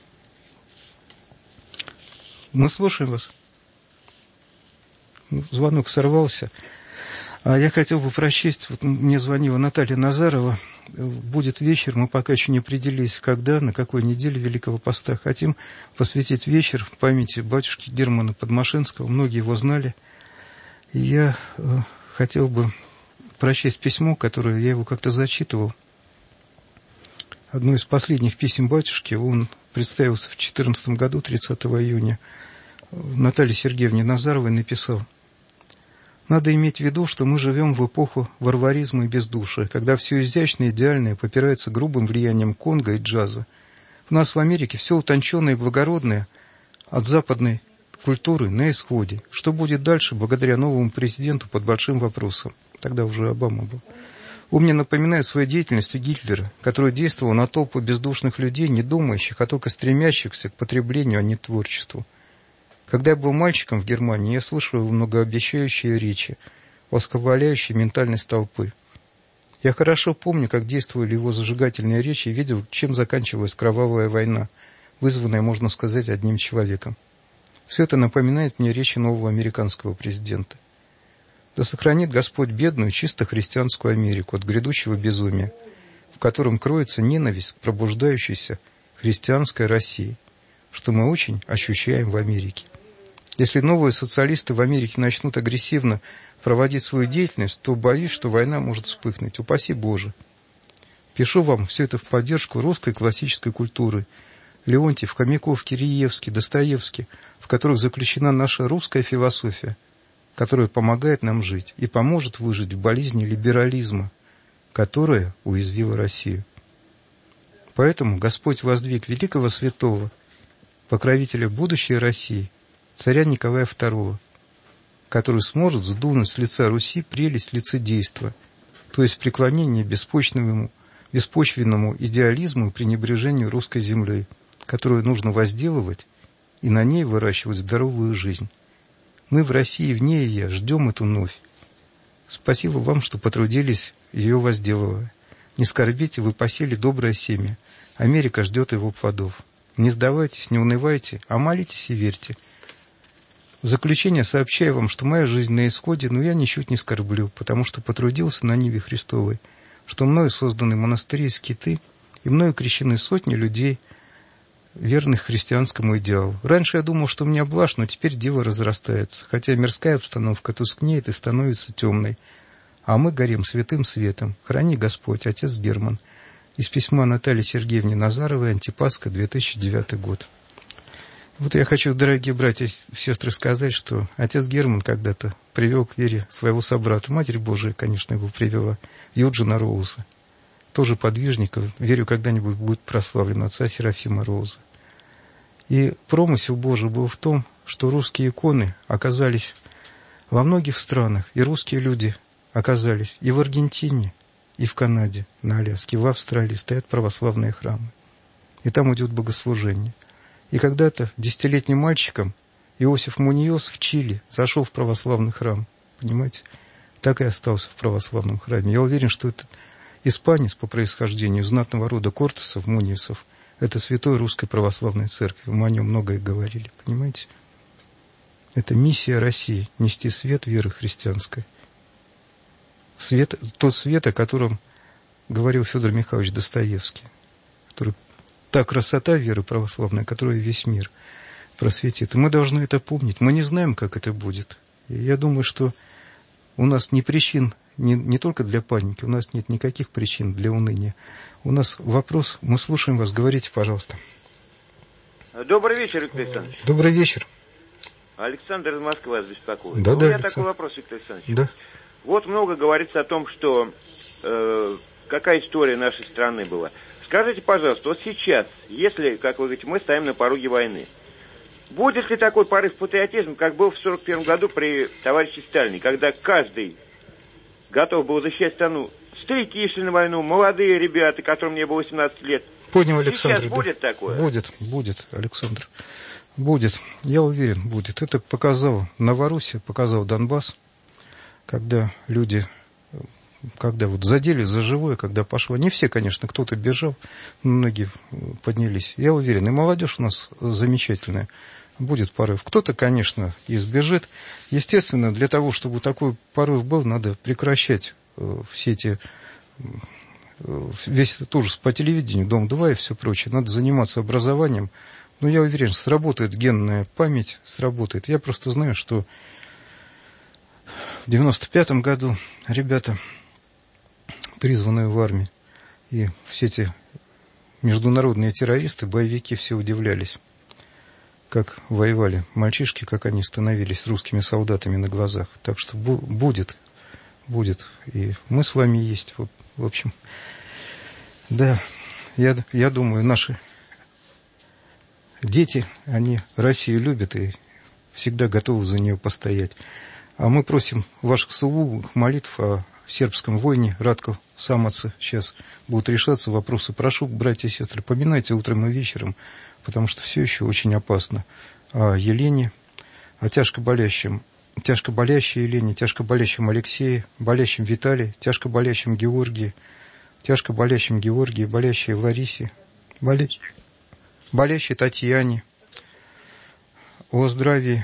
Мы слушаем вас. Звонок сорвался. А я хотел бы прочесть, вот мне звонила Наталья Назарова, будет вечер, мы пока еще не определились, когда, на какой неделе Великого Поста. Хотим посвятить вечер в памяти батюшки Германа Подмашинского, многие его знали. И я э, хотел бы прочесть письмо, которое я его как-то зачитывал. Одно из последних писем батюшки, он представился в две тысячи четырнадцатом году, тридцатого июня, Наталье Сергеевне Назаровой написал: «Надо иметь в виду, что мы живем в эпоху варваризма и бездушия, когда все изящное и идеальное попирается грубым влиянием конго и джаза. У нас в Америке все утонченное и благородное от западной культуры на исходе. Что будет дальше, благодаря новому президенту, под большим вопросом». Тогда уже Обама был. Он мне напоминает своей деятельностью Гитлера, который действовал на толпу бездушных людей, не думающих, а только стремящихся к потреблению, а не к творчеству. Когда я был мальчиком в Германии, я слышал многообещающие речи, восхваляющие ментальность толпы. Я хорошо помню, как действовали его зажигательные речи и видел, чем заканчивалась кровавая война, вызванная, можно сказать, одним человеком. Все это напоминает мне речи нового американского президента. Да сохранит Господь бедную, чисто христианскую Америку от грядущего безумия, в котором кроется ненависть к пробуждающейся христианской России, что мы очень ощущаем в Америке. Если новые социалисты в Америке начнут агрессивно проводить свою деятельность, то боюсь, что война может вспыхнуть. Упаси Боже. Пишу вам все это в поддержку русской классической культуры. Леонтьев, Хомяков, Киреевский, Достоевский, в которых заключена наша русская философия, которая помогает нам жить и поможет выжить в болезни либерализма, которая уязвила Россию. Поэтому Господь воздвиг великого святого, покровителя будущей России, царя Николая второго, который сможет сдунуть с лица Руси прелесть лицедейства, то есть преклонение беспочвенному, беспочвенному идеализму и пренебрежению русской землей, которую нужно возделывать и на ней выращивать здоровую жизнь. Мы в России, в ней и я, ждем эту новь. Спасибо вам, что потрудились ее возделывая. Не скорбите, вы посели доброе семя. Америка ждет его плодов. Не сдавайтесь, не унывайте, а молитесь и верьте. В заключение сообщаю вам, что моя жизнь на исходе, но я ничуть не скорблю, потому что потрудился на ниве Христовой, что мною созданы монастыри и скиты, и мною крещены сотни людей, верных христианскому идеалу. Раньше я думал, что у меня блажь, но теперь дело разрастается, хотя мирская обстановка тускнеет и становится темной. А мы горим святым светом. Храни Господь, отец Герман. Из письма Натальи Сергеевне Назаровой, Антипаска, две тысячи девятый год. Вот я хочу, дорогие братья и сестры, сказать, что отец Герман когда-то привел к вере своего собрата. Матерь Божия, конечно, его привела, Юджина Роуза. Тоже подвижника, верю, когда-нибудь будет прославлен, отца Серафима Роуза. И промысел Божий был в том, что русские иконы оказались во многих странах, и русские люди оказались и в Аргентине, и в Канаде, на Аляске, в Австралии стоят православные храмы. И там идет богослужение. И когда-то десятилетним мальчиком Иосиф Муньос в Чили зашел в православный храм. Понимаете? Так и остался в православном храме. Я уверен, что это испанец по происхождению, знатного рода Кортесов, Муньосов. Это святой русской православной церкви. Мы о нем многое говорили. Понимаете? Это миссия России. Нести свет веры христианской. Свет, тот свет, о котором говорил Федор Михайлович Достоевский. Который, та красота веры православной, которая весь мир просветит. И мы должны это помнить. Мы не знаем, как это будет. И я думаю, что у нас не причин, не, не только для паники, у нас нет никаких причин для уныния. У нас вопрос, мы слушаем вас, говорите, пожалуйста. Добрый вечер, Виктор Александрович. Добрый вечер. Александр из Москвы вас беспокоит. Да, У да, меня Александр. такой вопрос, Виктор Александрович. Да. Вот много говорится о том, что э, какая история нашей страны была. Скажите, пожалуйста, вот сейчас, если, как вы говорите, мы стоим на пороге войны, будет ли такой порыв патриотизма, как был в сорок первом году при товарище Сталине, когда каждый готов был защищать страну? Старики шли на войну, молодые ребята, которым не было восемнадцать лет. Понял, Александр. Сейчас да. будет такое? Будет, будет, Александр. Будет. Я уверен, будет. Это показал Новороссия, показал Донбасс, когда люди, когда вот задели за живое, когда пошло. Не все, конечно, кто-то бежал, многие поднялись. Я уверен, и молодежь у нас замечательная. Будет порыв. Кто-то, конечно, избежит. Естественно, для того, чтобы такой порыв был, надо прекращать э, все эти, э, весь этот ужас по телевидению, Дом-два и все прочее. Надо заниматься образованием. Но я уверен, сработает генная память, сработает. Я просто знаю, что в девяносто пятом году ребята, призванные в армию, и все эти международные террористы, боевики, все удивлялись, как воевали мальчишки, как они становились русскими солдатами на глазах. Так что бу- будет, будет. И мы с вами есть. Вот, в общем, да, я, я думаю, наши дети, они Россию любят и всегда готовы за нее постоять. А мы просим ваших слуг молитв о сербском войне, Радко Самоца. Сейчас будут решаться вопросы. Прошу, братья и сестры, поминайте утром и вечером, потому что все еще очень опасно. О Елене, о тяжко болящем, тяжко болящей Елене, тяжко болящем Алексее, болящем Виталии, тяжко болящем Георгии, тяжко болящем Георгии, болящей Ларисе, болящей, болящей Татьяне, о здравии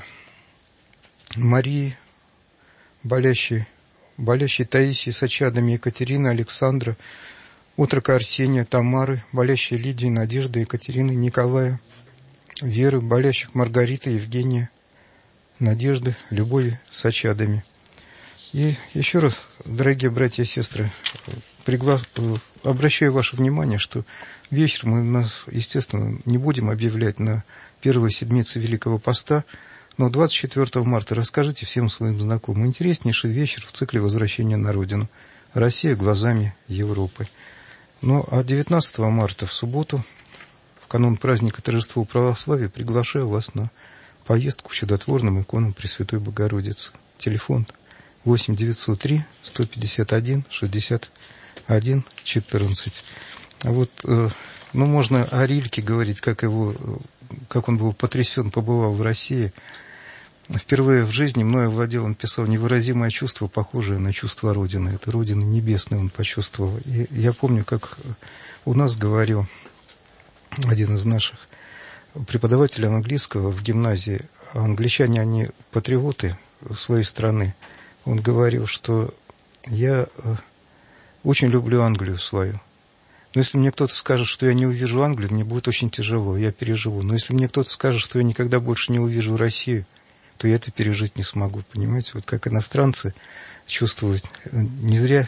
Марии, болящей, болящей Таисии с очадами Екатерины, Александра, отрока Арсения, Тамары, болящей Лидии, Надежды, Екатерины, Николая, Веры, болящих Маргариты, Евгения, Надежды, Любови с очадами. И еще раз, дорогие братья и сестры, пригла... обращаю ваше внимание, что вечер мы нас, естественно, не будем объявлять на первой седмице Великого Поста, но двадцать четвёртого марта расскажите всем своим знакомым. Интереснейший вечер в цикле «Возвращение на Родину». Россия глазами Европы. Ну, а девятнадцатого марта в субботу, в канун праздника Торжества Православия, приглашаю вас на поездку к чудотворным иконам Пресвятой Богородицы. Телефон восемь девятьсот три сто пятьдесят один шестьдесят один четырнадцать. А вот, ну, можно о Рильке говорить, как его, как он был потрясен, побывал в России. Впервые в жизни мною владел, он писал, невыразимое чувство, похожее на чувство Родины. Это Родины Небесной он почувствовал. И я помню, как у нас говорил один из наших преподавателей английского в гимназии. Англичане, они патриоты своей страны. Он говорил, что я очень люблю Англию свою. Но если мне кто-то скажет, что я не увижу Англию, мне будет очень тяжело, я переживу. Но если мне кто-то скажет, что я никогда больше не увижу Россию, то я это пережить не смогу, понимаете? Вот как иностранцы чувствуют. Не зря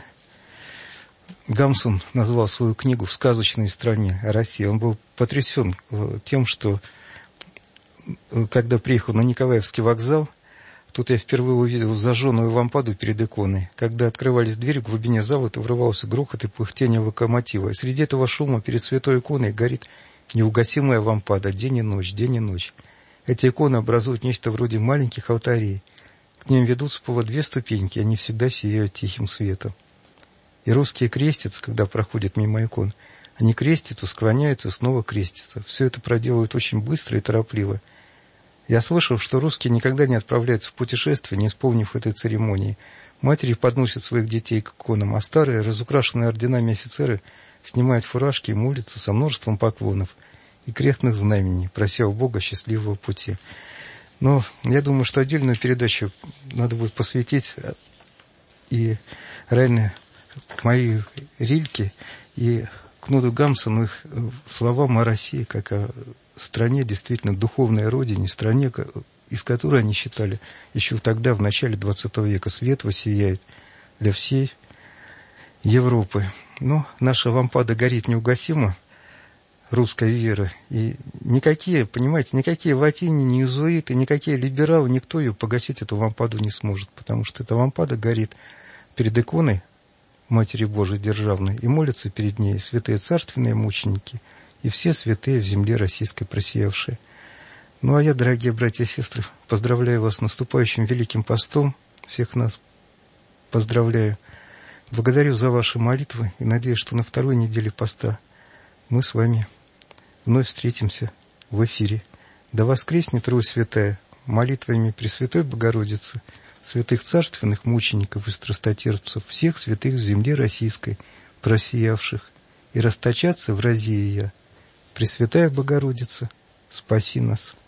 Гамсун назвал свою книгу «В сказочной стране России». Он был потрясен тем, что когда приехал на Николаевский вокзал, тут я впервые увидел зажженную лампаду перед иконой. Когда открывались двери, в глубине зала то врывался грохот и пыхтение локомотива. И среди этого шума перед святой иконой горит неугасимая лампада день и ночь, день и ночь. Эти иконы образуют нечто вроде маленьких алтарей. К ним ведут с пола две ступеньки, они всегда сияют тихим светом. И русские крестятся, когда проходят мимо икон. Они крестятся, склоняются, снова крестятся. Все это проделывают очень быстро и торопливо. Я слышал, что русские никогда не отправляются в путешествие, не исполнив этой церемонии. Матери подносят своих детей к иконам, а старые, разукрашенные орденами офицеры снимают фуражки и молятся со множеством поклонов и крестных знамений, прося у Бога счастливого пути. Но я думаю, что отдельную передачу надо будет посвятить и Райне Марии Рильке, и Кнуду Гамсуну, их словам о России, как о стране, действительно духовной родине, стране, из которой они считали еще тогда, в начале двадцатого века, свет воссияет для всей Европы. Но наша лампада горит неугасимо, русской веры. И никакие, понимаете, никакие латини, ни иезуиты, никакие либералы, никто ее погасить, эту лампаду не сможет, потому что эта лампада горит перед иконой Матери Божией Державной, и молятся перед ней святые царственные мученики и все святые в земле российской просиявшие. Ну, а я, дорогие братья и сестры, поздравляю вас с наступающим Великим Постом, всех нас поздравляю, благодарю за ваши молитвы и надеюсь, что на второй неделе поста мы с вами вновь встретимся в эфире. Да воскреснет Русь Святая молитвами Пресвятой Богородицы, святых царственных мучеников и страстотерпцев, всех святых в земле российской, просиявших, и расточаться в рази ее. Пресвятая Богородица, спаси нас.